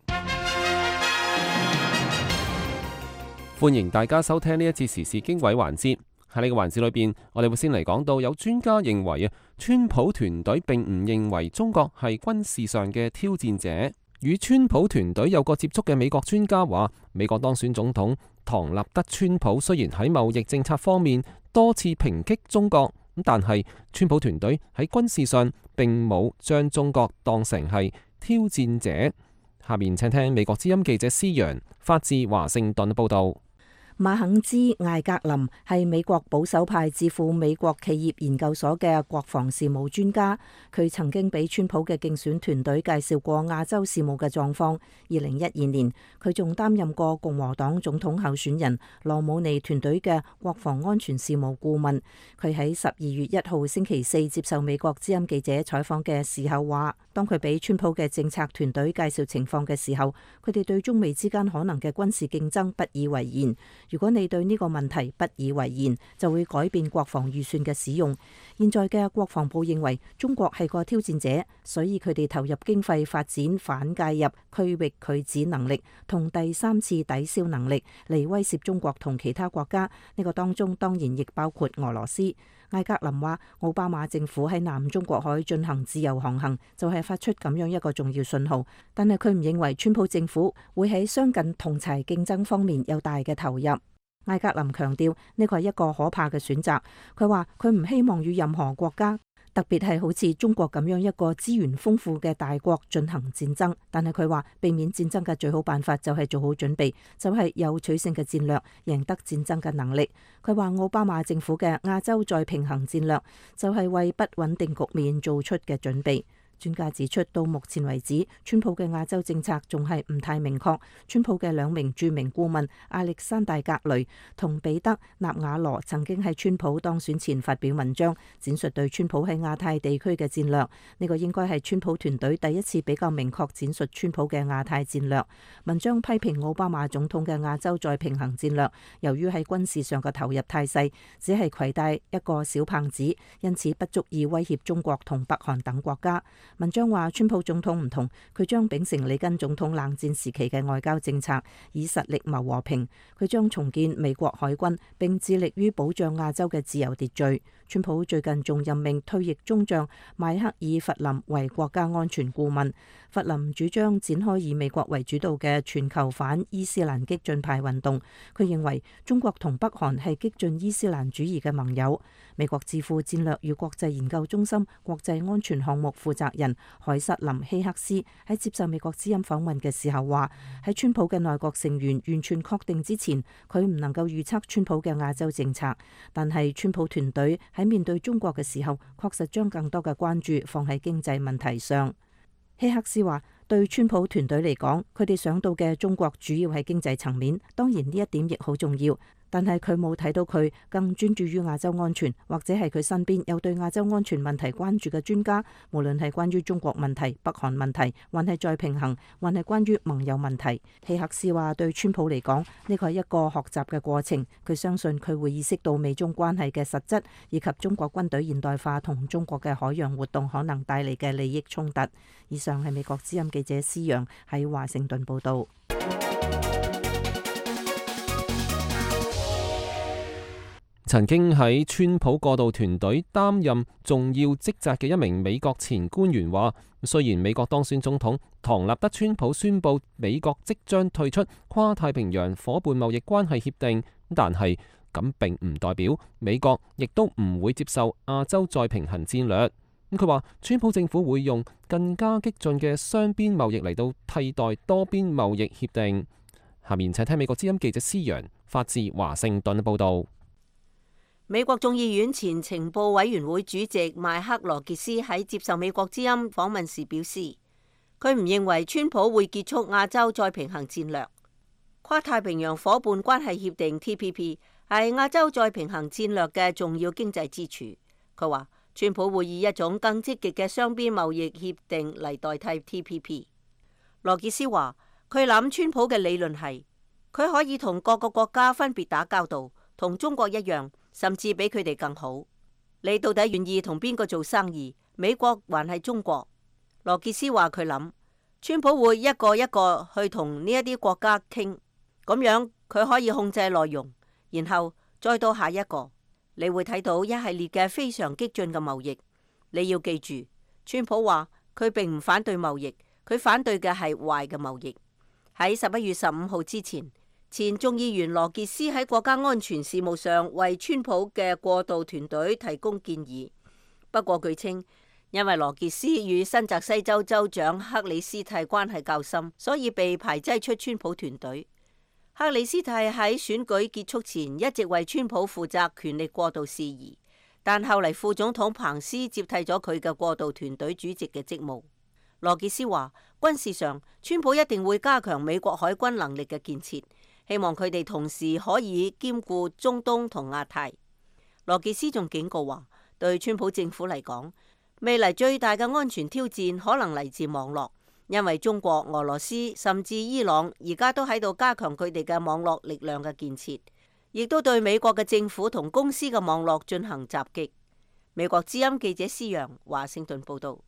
歡迎大家收聽呢一節時事經緯環節。喺呢個環節裏邊，我哋會先嚟講到有專家認為川普團隊並唔認為中國係軍事上嘅挑戰者。與川普團隊有過接觸嘅美國專家話，美國當選總統唐納德川普雖然喺貿易政策方面多次抨擊中國，但係川普團隊喺軍事上並冇將中國當成係挑戰者。下面請聽美國之音記者施揚發自華盛頓報道。 馬肯茲艾格林係美國保守派智庫美國企業研究所嘅國防事務專家，佢曾經俾川普嘅競選團隊介紹過亞洲事務嘅狀況。2012年，佢仲擔任過共和黨總統候選人羅姆尼團隊嘅國防安全事務顧問。佢喺12月1號星期四接受美國之音記者採訪嘅時候話，當佢俾川普嘅政策團隊介紹情況嘅時候，佢哋對中美之間可能嘅軍事競爭不以為然。如果你對呢個問題不以為然，就會改變國防預算嘅使用。現在嘅國防部認為中國係個挑戰者，所以佢哋投入經費發展反介入區域拒止能力同第三次抵消能力嚟威懾中國同其他國家。呢個當中當然亦包括俄羅斯。艾格林話，奧巴馬政府喺南中國海進行自由航行，就係發出咁樣一個重要信號。但係佢唔認為川普政府會喺相近同儕競爭方面有大嘅投入。艾格林強調呢個係一個可怕嘅選擇。佢話佢唔希望與任何國家，特別係好似中國咁樣一個資源豐富嘅大國進行戰爭。但係佢話避免戰爭嘅最好辦法就係做好準備，就係有取勝嘅戰略，贏得戰爭嘅能力。佢話奧巴馬政府嘅亞洲再平衡戰略就係為不穩定局面做出嘅準備。專家指出，到目前為止，川普嘅亞洲政策仲係唔太明確。川普嘅兩名著名顧問亞歷山大格雷同彼得納瓦羅曾經喺川普當選前發表文章，展述對川普喺亞太地區嘅戰略。呢個應該係川普團隊第一次比較明確展述川普嘅亞太戰略。文章批評奧巴馬總統嘅亞洲再平衡戰略，由於喺軍事上嘅投入太細，只係攜帶一個小棒子，因此不足以威脅中國同北韓等國家。文章話，川普總統唔同，佢將秉承里根總統冷戰時期嘅外交政策，以實力謀和平。佢將重建美國海軍，並致力於保障亞洲嘅自由秩序。川普最近仲任命退役中將邁克爾弗林為國家安全顧問。弗林主張展開以美國為主導嘅全球反伊斯蘭激進派運動。佢認為中國同北韓係激進伊斯蘭主義嘅盟友。美國智庫戰略與國際研究中心國際安全項目負責人海瑟林希克斯喺接受美國之音訪問嘅時候話，喺川普嘅內閣成員完全確定之前，佢唔能夠預測川普嘅亞洲政策。但係川普團隊喺面對中國嘅時候，確實將更多嘅關注放喺經濟問題上。希克斯話，對川普團隊嚟講，佢哋想到嘅中國主要係經濟層面，當然呢一點亦好重要。但係佢冇睇到佢更專注於亞洲安全，或者係佢身邊有對亞洲安全問題關注嘅專家，無論係關於中國問題、北韓問題，還係再平衡，還係關於盟友問題。希克斯話，對川普嚟講，呢個係一個學習嘅過程。佢相信佢會意識到美中關係嘅實質，以及中國軍隊現代化同中國嘅海洋活動可能帶嚟嘅利益衝突。以上係美國之音記者施揚喺華盛頓報道。 曾經喺川普過渡團隊擔任重要職責嘅一名美國前官員話，雖然美國當選總統唐納德川普宣布美國即將退出跨太平洋夥伴貿易關係協定，但係咁並唔代表美國亦都唔會接受亞洲再平衡戰略。佢話川普政府會用更加激進嘅雙邊貿易嚟到替代多邊貿易協定。下面請聽美國之音記者施揚發自華盛頓報道。 美國眾議院前情報委員會主席邁克羅傑斯喺接受美國之音訪問時表示，佢唔認為川普會結束亞洲再平衡戰略。跨太平洋夥伴關係協定 TPP 係亞洲再平衡戰略嘅重要經濟支柱。佢話川普會以一種更積極嘅雙邊貿易協定嚟代替 TPP。羅傑斯話：佢諗川普嘅理論係，佢可以同各個國家分別打交道，同中國一樣，甚至比佢哋更好。你到底願意同邊個做生意？美國還係中國？羅傑斯話佢諗，川普會一個一個去同呢一啲國家傾，咁樣佢可以控制內容，然後再到下一個。你會睇到一系列嘅非常激進嘅貿易。你要記住，川普話佢並唔反對貿易，佢反對嘅係壞嘅貿易。喺11月15號之前，前眾議員羅傑斯喺國家安全事務上為川普嘅過渡團隊提供建議。不過據稱，因為羅傑斯與新澤西州州長克里斯蒂關係較深，所以被排擠出川普團隊。克里斯蒂喺選舉結束前一直為川普負責權力過渡事宜，但後嚟副總統彭斯接替咗佢嘅過渡團隊主席嘅職務。羅傑斯話，軍事上，川普一定會加強美國海軍能力嘅建設，希望佢哋同時可以兼顧中東同亞太。羅傑斯仲警告話，對川普政府嚟講，未來最大嘅安全挑戰可能嚟自網絡，因為中國、俄羅斯甚至伊朗而家都喺度加強佢哋嘅網絡力量嘅建設，亦都對美國嘅政府同公司嘅網絡進行襲擊。美國之音記者施陽華盛頓報道。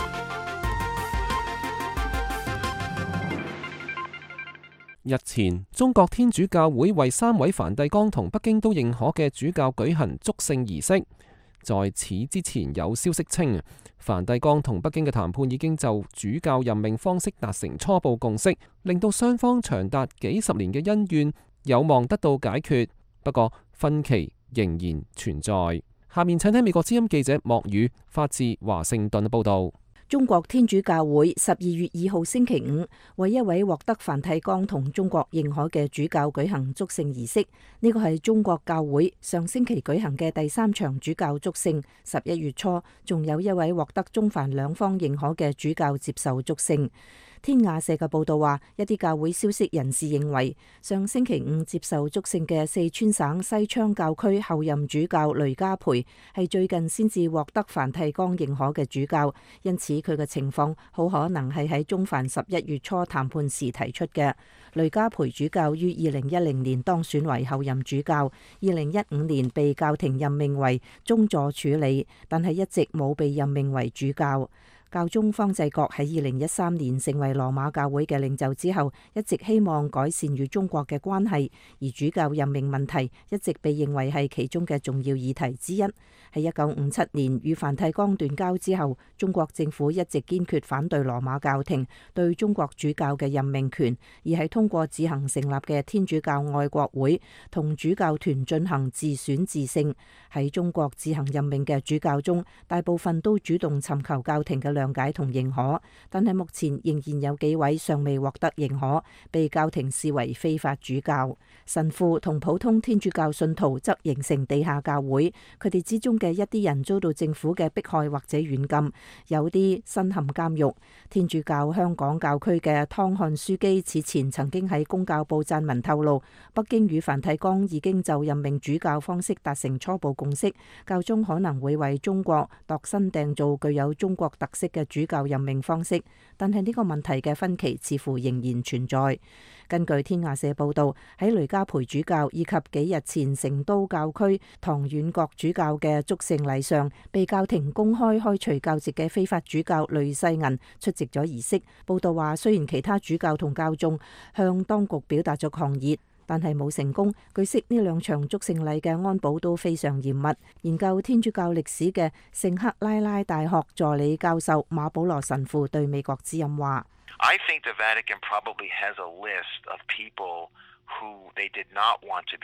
日前，中國天主教會為3位梵蒂岡同北京都認可嘅主教舉行祝聖儀式。在此之前，有消息稱，梵蒂岡同北京嘅談判已經就主教任命方式達成初步共識，令到雙方長達幾十年嘅恩怨有望得到解決。不過分歧仍然存在。下面請聽美國之音記者莫宇發自華盛頓嘅報道。 中國天主教會12月2號星期五為一位獲得梵蒂岡同中國認可嘅主教舉行祝聖儀式。呢個係中國教會上星期舉行嘅第3場主教祝聖。11月初，仲有一位獲得中梵兩方認可嘅主教接受祝聖。天亞社嘅報道話，一啲教會消息人士認為，上星期五接受祝聖嘅四川省西昌教區後任主教雷家培係最近先至獲得梵蒂岡認可嘅主教，因此佢嘅情況好可能係喺中梵11月初談判時提出嘅。雷家培主教於2010年當選為後任主教，2015年被教廷任命為宗座處理，但係一直冇被任命為主教。教宗方濟各喺2013年成為羅馬教會嘅領袖之後，一直希望改善與中國嘅關係，而主教任命問題一直被認為係其中嘅重要議題之一。喺1957年與梵蒂岡斷交之後，中國政府一直堅決反對羅馬教廷對中國主教嘅任命權，而係通過自行成立嘅天主教愛國會同主教團進行自選自聖。喺中國自行任命嘅主教中，大部分都主動尋求教廷嘅諒解同認可，但係目前仍然有幾位尚未獲得認可，被教廷視為非法主教。神父同普通天主教信徒則形成地下教會，佢哋之中嘅一啲人遭到政府嘅迫害或者軟禁，有啲身陷監獄。天主教香港教區嘅湯漢樞機此前曾經喺公教報撰文透露，北京與梵蒂岡已經就任命主教方式達成初步共識，教宗可能會為中國度身訂造具有中國特色嘅主教任命方式，但係呢個問題嘅分歧似乎仍然存在。根據天亞社報道，喺雷家培主教以及幾日前成都教區唐遠國主教嘅祝聖禮上，被教廷公開開除教籍嘅非法主教雷世銀出席咗儀式。報道話，雖然其他主教同教眾向當局表達咗抗議，但係冇成功。據悉，呢兩場祝聖禮嘅安保都非常嚴密。研究天主教歷史嘅聖克拉拉大學助理教授馬保羅神父對美國之音話 ：I think the Vatican probably has a list of people who they did not want to be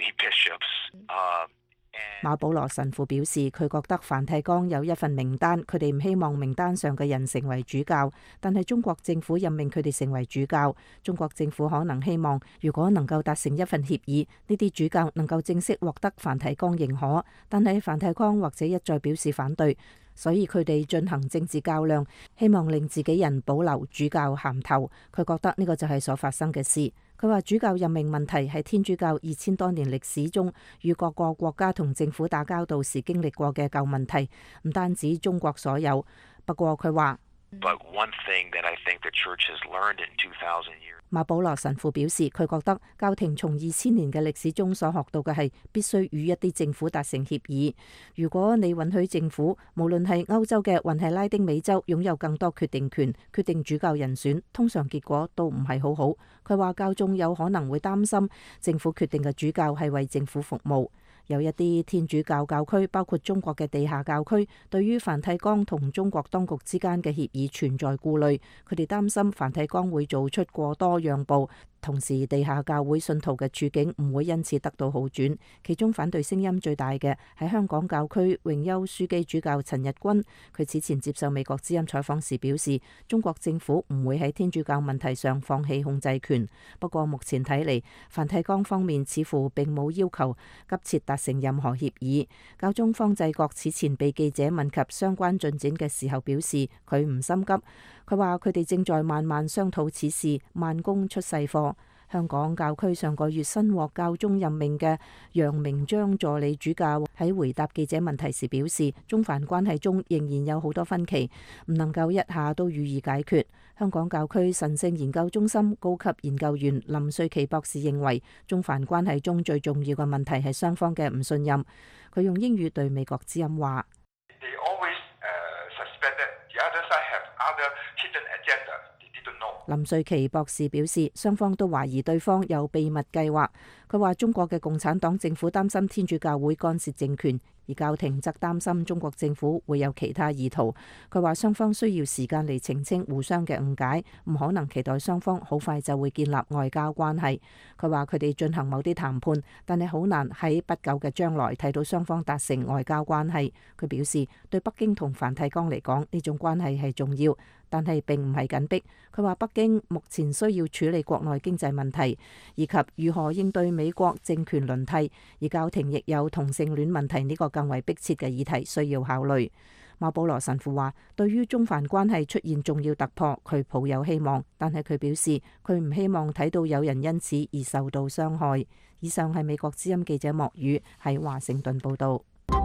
bishops. 馬保羅神父表示，佢覺得梵蒂岡有一份名單，佢哋唔希望名單上嘅人成為主教，但係中國政府任命佢哋成為主教。中國政府可能希望，如果能夠達成一份協議，呢啲主教能夠正式獲得梵蒂岡認可，但係梵蒂岡或者一再表示反對，所以佢哋進行政治較量，希望令自己人保留主教銜頭。佢覺得呢個就係所發生嘅事。 佢話主教任命問題係天主教2000多年歷史中與各個國家同政府打交道時經歷過嘅舊問題，唔單止中國所有。不過佢話，馬保羅神父表示，佢覺得教廷從2000年嘅歷史中所學到嘅係必須與一啲政府達成協議。如果你允許政府，無論係歐洲嘅還係拉丁美洲，擁有更多決定權，決定主教人選，通常結果都唔係好好。佢話教宗有可能會擔心政府決定嘅主教係為政府服務。有一啲天主教教區，包括中國嘅地下教區，對於梵蒂岡同中國當局之間嘅協議存在顧慮，佢哋擔心梵蒂岡會做出過多讓步，同時地下教會信徒嘅處境唔會因此得到好轉。其中反對聲音最大嘅係香港教區榮休樞機主教陳日君，佢此前接受美國之音採訪時表示，中國政府唔會喺天主教問題上放棄控制權。不過目前睇嚟，梵蒂岡方面似乎並冇要求急切達成任何協議。教宗方濟各此前被記者問及相關進展嘅時候表示，佢唔心急。佢話佢哋正在慢慢商討此事，慢工出細貨。香港教區上個月新獲教宗任命嘅楊明章助理主教喺回答記者問題時表示，中梵關係中仍然有好多分歧，唔能夠一下都予以解決。香港教區神聖研究中心高級研究員林瑞琪博士認為，中梵關係中最重要嘅問題係雙方嘅唔信任。佢用英語對美國之音話：林瑞琪博士表示，雙方都懷疑對方有秘密計劃。佢話中國嘅共產黨政府擔心天主教會干涉政權，而教廷則擔心中國政府會有其他意圖。佢話雙方需要時間嚟澄清互相嘅誤解，唔可能期待雙方好快就會建立外交關係。佢話佢哋進行某啲談判，但係好難喺不久嘅將來睇到雙方達成外交關係。佢表示，對北京同梵蒂岡嚟講，呢種關係係重要，但係並唔係緊迫。佢話北京目前需要處理國內經濟問題，以及如何應對美國政權輪替，而教廷亦有同性戀問題呢個更為迫切嘅議題需要考慮。馬保羅神父話，對於中梵關係出現重要突破，佢抱有希望，但係佢表示佢唔希望睇到有人因此而受到傷害。以上係美國之音記者莫宇喺華盛頓報道。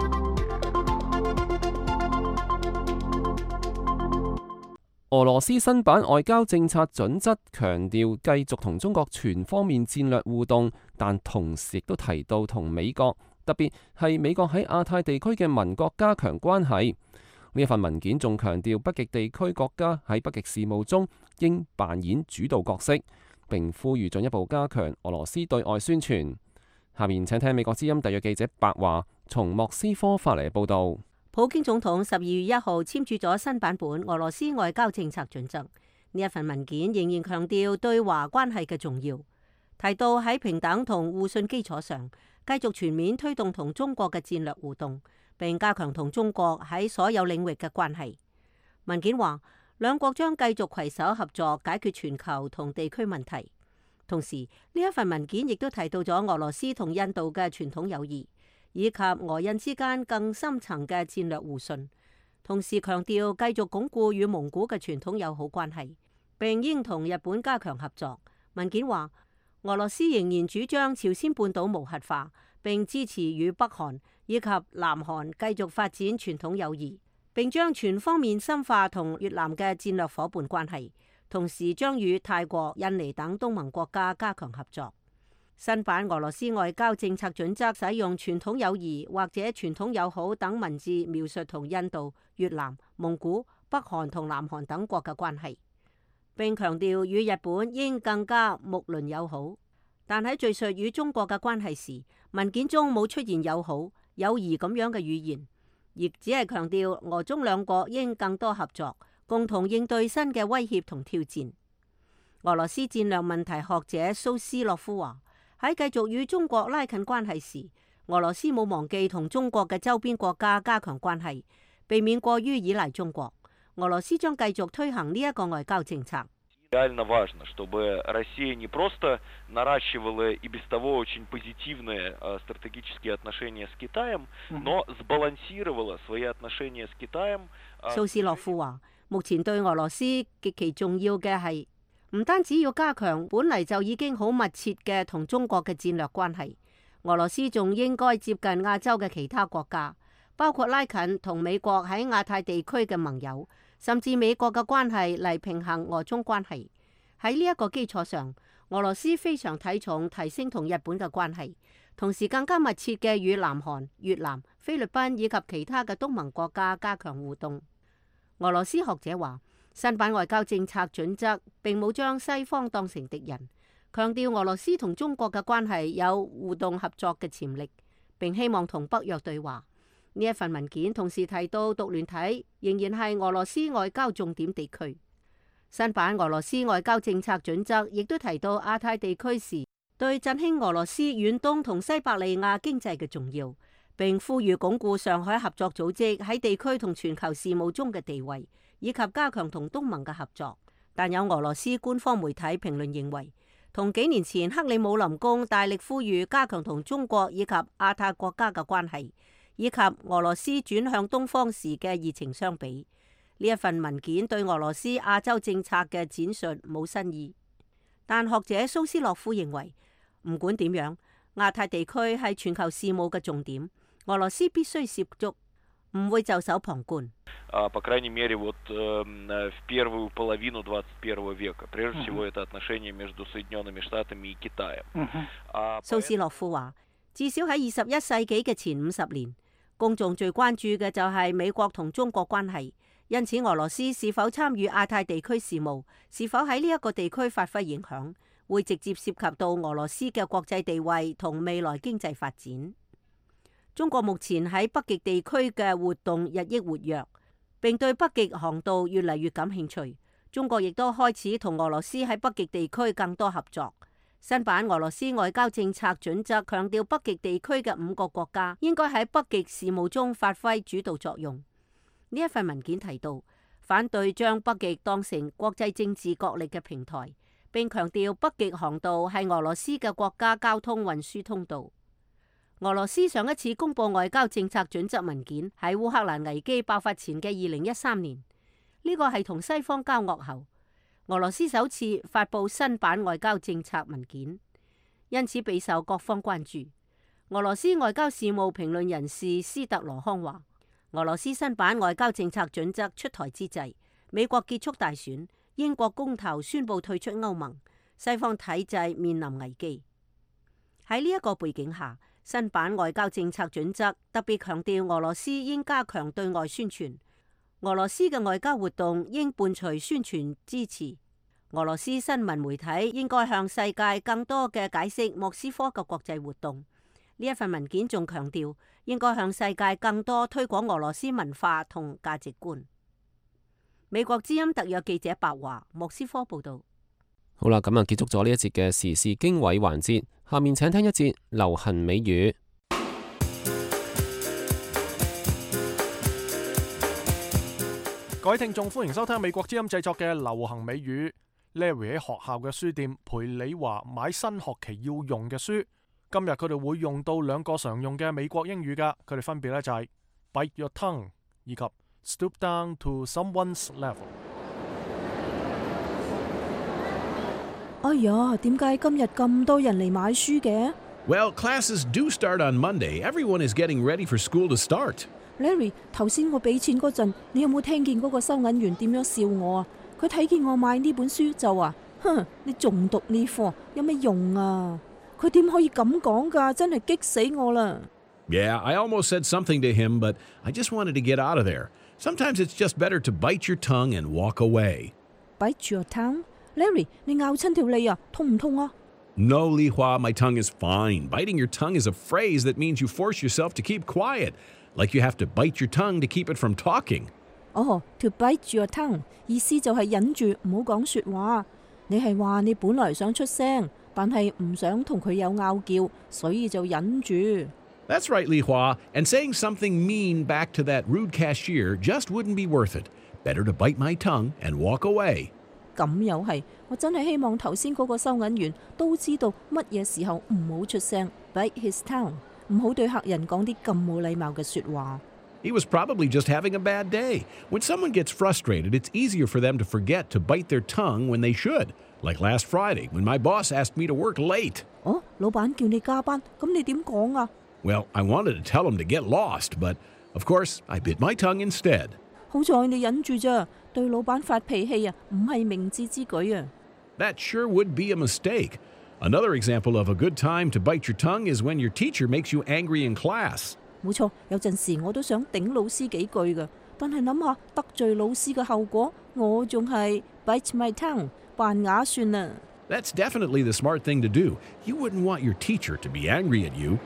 俄羅斯新版外交政策準則強調繼續同中國全方面戰略互動，但同時亦都提到同美國，特別係美國喺亞太地區嘅盟國加強關係。呢一份文件仲強調北極地區國家喺北極事務中應扮演主導角色，並呼籲進一步加強俄羅斯對外宣傳。下面請聽美國之音特約記者白華從莫斯科發嚟報導。 普京總統12月1號簽署咗新版本俄羅斯外交政策準則。呢一份文件仍然強調對華關係嘅重要，提到喺平等同互信基礎上，繼續全面推動同中國嘅戰略互動，並加強同中國喺所有領域嘅關係。文件話，兩國將繼續攜手合作解決全球同地區問題。同時，呢一份文件亦都提到咗俄羅斯同印度嘅傳統友誼，以及俄印之間更深層嘅戰略互信，同時強調繼續鞏固與蒙古嘅傳統友好關係，並應同日本加強合作。文件話，俄羅斯仍然主張朝鮮半島無核化，並支持與北韓以及南韓繼續發展傳統友誼，並將全方面深化同越南嘅戰略夥伴關係，同時將與泰國、印尼等東盟國家加強合作。新版俄羅斯外交政策準則使用傳統友誼或者傳統友好等文字描述同印度、越南、蒙古、北韓同南韓等國嘅關係，並強調與日本應更加睦鄰友好。但喺敘述與中國嘅關係時，文件中冇出現友好、友誼咁樣嘅語言，亦只係強調俄中兩國應更多合作，共同應對新嘅威脅同挑戰。俄羅斯戰略問題學者蘇斯洛夫話，喺繼續與中國拉近關係時，俄羅斯冇忘記同中國嘅周邊國家加強關係，避免過於依賴中國。俄羅斯將繼續推行呢一個外交政策。 Реально важно, чтобы Россия не просто наращивала и без того очень позитивные стратегические отношения с Китаем, но сбалансировала свои отношения с Китаем. 蘇斯洛夫話，目前對俄羅斯極其重要嘅係唔單止要加強本嚟就已經好密切嘅同中國嘅戰略關係，俄羅斯仲應該接近亞洲嘅其他國家，包括拉近同美國喺亞太地區嘅盟友，甚至美國嘅關係嚟平衡俄中關係。喺呢一個基礎上，俄羅斯非常睇重提升同日本嘅關係，同時更加密切嘅與南韓、越南、菲律賓以及其他嘅東盟國家加強互動。俄羅斯學者話，新版外交政策準則並冇將西方當成敵人，強調俄羅斯同中國嘅關係有互動合作嘅潛力，並希望同北約對話。呢一份文件同時提到獨聯體仍然係俄羅斯外交重點地區。新版俄羅斯外交政策準則亦都提到亞太地區時對振興俄羅斯遠東同西伯利亞經濟嘅重要，並呼籲鞏固上海合作組織喺地區同全球事務中嘅地位，以及加強同東盟嘅合作。但有俄羅斯官方媒體評論認為，同幾年前克里姆林宮大力呼籲加強同中國以及亞太國家嘅關係，以及俄羅斯轉向東方時嘅熱情相比，呢一份文件對俄羅斯亞洲政策嘅展述冇新意。但學者蘇斯洛夫認為，唔管點樣，亞太地區係全球事務嘅重點，俄羅斯必須涉足，唔會袖手旁觀。 По крайней мере, вот в первую половину 21 века. Прежде всего, это отношения между Соединенными Штатами и Китаем. 蘇斯洛夫話，至少喺21世紀嘅前50年，公眾最關注嘅就係美國同中國關係。因此，俄羅斯是否參與亞太地區事務，是否喺呢一個地區發揮影響，會直接涉及到俄羅斯嘅國際地位同未來經濟發展。中國目前喺北極地區嘅活動日益活躍，並對北極航道越嚟越感興趣。中國亦都開始同俄羅斯喺北極地區更多合作。新版俄羅斯外交政策準則強調，北極地區嘅5個國家應該喺北極事務中發揮主導作用。呢一份文件提到，反對將北極當成國際政治角力嘅平台，並強調北極航道係俄羅斯嘅國家交通運輸通道。俄羅斯上一次公布外交政策準則文件喺烏克蘭危機爆發前嘅2013年，呢個係同西方交惡後，俄羅斯首次發布新版外交政策文件，因此備受各方關注。俄羅斯外交事務評論人士斯特羅康話，俄羅斯新版外交政策準則出台之際，美國結束大選，英國公投宣布退出歐盟，西方體制面臨危機。喺呢一個背景下，新版外交政策準則特別強調俄羅斯應加強對外宣傳，俄羅斯嘅外交活動應伴隨宣傳支持。俄羅斯新聞媒體應該向世界更多嘅解釋莫斯科嘅國際活動。呢一份文件仲強調，應該向世界更多推廣俄羅斯文化同價值觀。美國之音特約記者白華，莫斯科報道。 好啦，咁啊結束咗呢一節嘅時事經緯環節，下面請聽一節流行美語。 各位聽眾，歡迎收聽美國之音製作嘅流行美語。Larry 喺學校嘅書店陪你話買新學期要用嘅書。今日佢哋會用到2個常用嘅美國英語噶，佢哋分別咧就係 bite your tongue 以及 stoop down to someone's level。 哎呀，點解今日咁多人嚟買書嘅？ Well, classes do start on Monday. Everyone is getting ready for school to start. Larry， 頭先我俾錢嗰陣，你有冇聽見嗰個收銀員點樣笑我啊？佢睇見我買呢本書就話：哼，你仲讀呢科有咩用啊？佢點可以咁講㗎？真係激死我啦！ Yeah, I almost said something to him, but I just wanted to get out of there. Sometimes it's just better to bite your tongue and walk away. Bite your tongue? Larry， 你咬親條脷啊，痛唔痛啊？ No, Li Hua, my tongue is fine. Biting your tongue is a phrase that means you force yourself to keep quiet, like you have to bite your tongue to keep it from talking. 哦， to bite your tongue 意思就係忍住唔好講說話。你係話你本來想出聲，但係唔想同佢有拗撬，所以就忍住。 That's right, Li Hua. And saying something mean back to that rude cashier just wouldn't be worth it. Better to bite my tongue and walk away. 咁又係，我真係希望頭先嗰個收銀員都知道乜嘢時候唔好出聲 ，bite his tongue， 唔好對客人講啲咁冇禮貌嘅說話。 He was probably just having a bad day. When someone gets frustrated, it's easier for them to forget to bite their tongue when they should. Like last Friday, when my boss asked me to work late. 哦，老闆叫你加班，咁你點講啊？ Well, I wanted to tell him to get lost, but of course, I bit my tongue instead. 好彩你忍住咋，對老闆發脾氣啊，唔係明智之舉啊。 That sure would be a mistake. Another example of a good time to bite your tongue is when your teacher makes you angry in class. 冇錯，有陣時我都想頂老師幾句噶，但係諗下得罪老師嘅後果，我仲係 bite my tongue 扮啞算啦。 That's definitely the smart thing to do. You wouldn't want your teacher to be angry at you.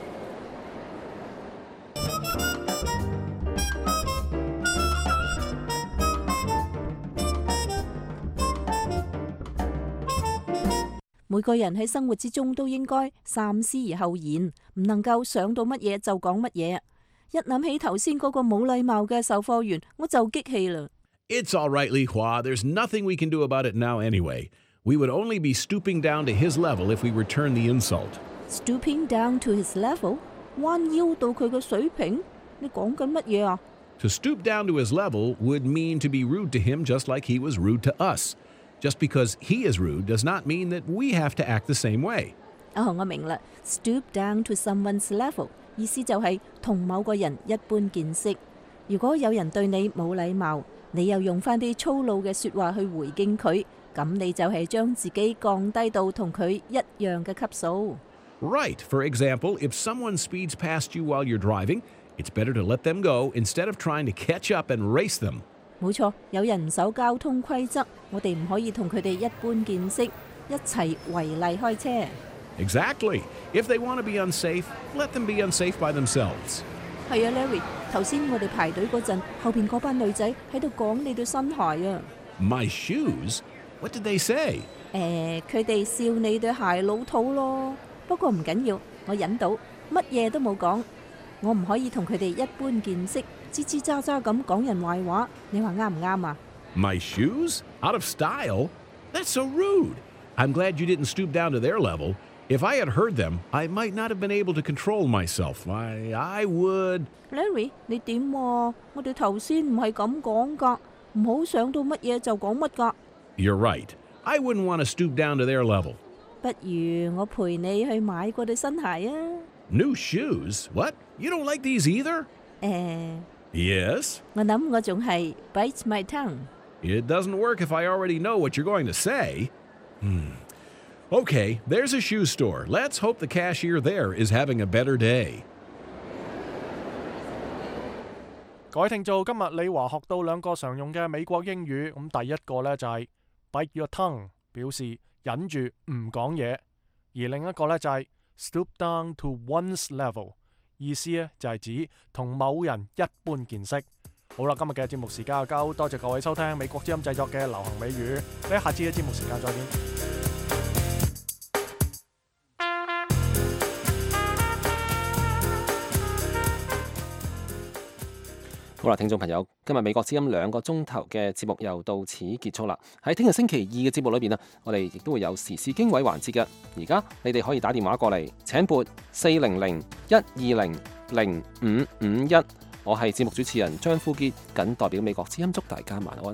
每個人喺生活之中都應該三思而後言，唔能夠想到乜嘢就講乜嘢。一諗起頭先嗰個冇禮貌嘅售貨員，我就激氣啦。 It's all right, Li Hua. There's nothing we can do about it now anyway. We would only be stooping down to his level if we return the insult. Stooping down to his level？ 彎腰到佢嘅水平？你講緊乜嘢啊？ To stoop down to his level would mean to be rude to him just like he was rude to us. Just because he is rude does not mean that we have to act the same way. 哦，我明啦。Stoop down to someone's level 意思就係同某個人一般見識。如果有人對你冇禮貌，你又用翻啲粗魯嘅説話去回敬佢，咁你就係將自己降低到同佢一樣嘅級數。 Right. For example, if someone speeds past you while you're driving, it's better to let them go instead of trying to catch up and race them. 冇錯，有人唔守交通規則，我哋唔可以同佢哋一般見識，一齊違例開車。 Exactly. If they want to be unsafe, let them be unsafe by themselves. 係啊 ，Larry， 頭先我哋排隊嗰陣，後邊嗰班女仔喺度講你對新鞋啊。 My shoes? What did they say? 佢哋笑你對鞋老土咯。不過唔緊要，我忍到，乜嘢都冇講。我唔可以同佢哋一般見識，吱吱喳喳咁講人壞話。你話啱唔啱啊？ My shoes? Out of style? That's so rude. I'm glad you didn't stoop down to their level. If I had heard them, I might not have been able to control myself. I would... Larry， 你點啊？我哋頭先唔係咁講㗎，唔好想到乜嘢就講乜㗎。 You're right. I wouldn't want to stoop down to their level. 不如我陪你去買過對新鞋啊。 New shoes? What? You don't like these either? Yes? 我諗我仲係 bite my tongue. It doesn't work if I already know what you're going to say. Okay, there's a shoe store. Let's hope the cashier there is having a better day. 各位聽眾，今日李華學到兩個常用嘅美國英語。咁第一個呢就係 bite your tongue， 表示忍住唔講嘢；而另一個呢就係 stoop down to one's level， 意思呢就係指同某人一般見識。好啦，今日嘅節目時間就夠，多謝各位收聽美國之音製作嘅流行美語。喺下次嘅節目時間再見。 好啦，聽眾朋友，今日美國之音2個鐘頭嘅節目又到此結束啦。喺聽日星期2嘅節目裏邊啊，我哋亦都會有時事經緯環節嘅。而家你哋可以打電話過嚟，請撥400-120-0551。我係節目主持人張富傑，謹代表美國之音祝大家晚安。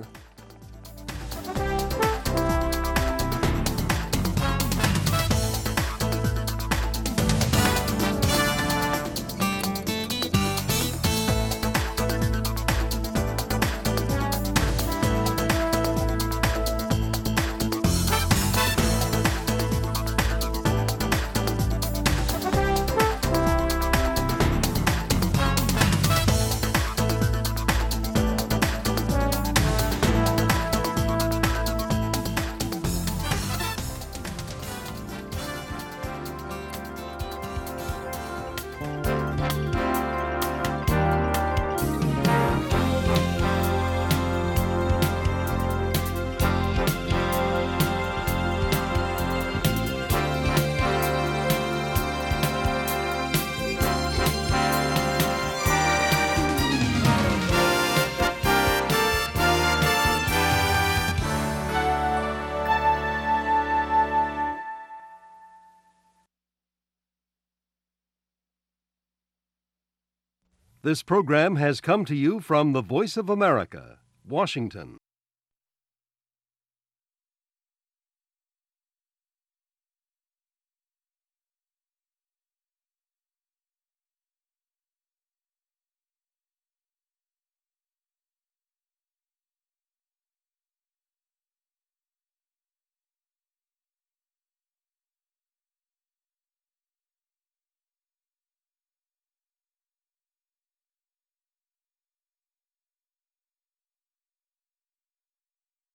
This program has come to you from the Voice of America, Washington.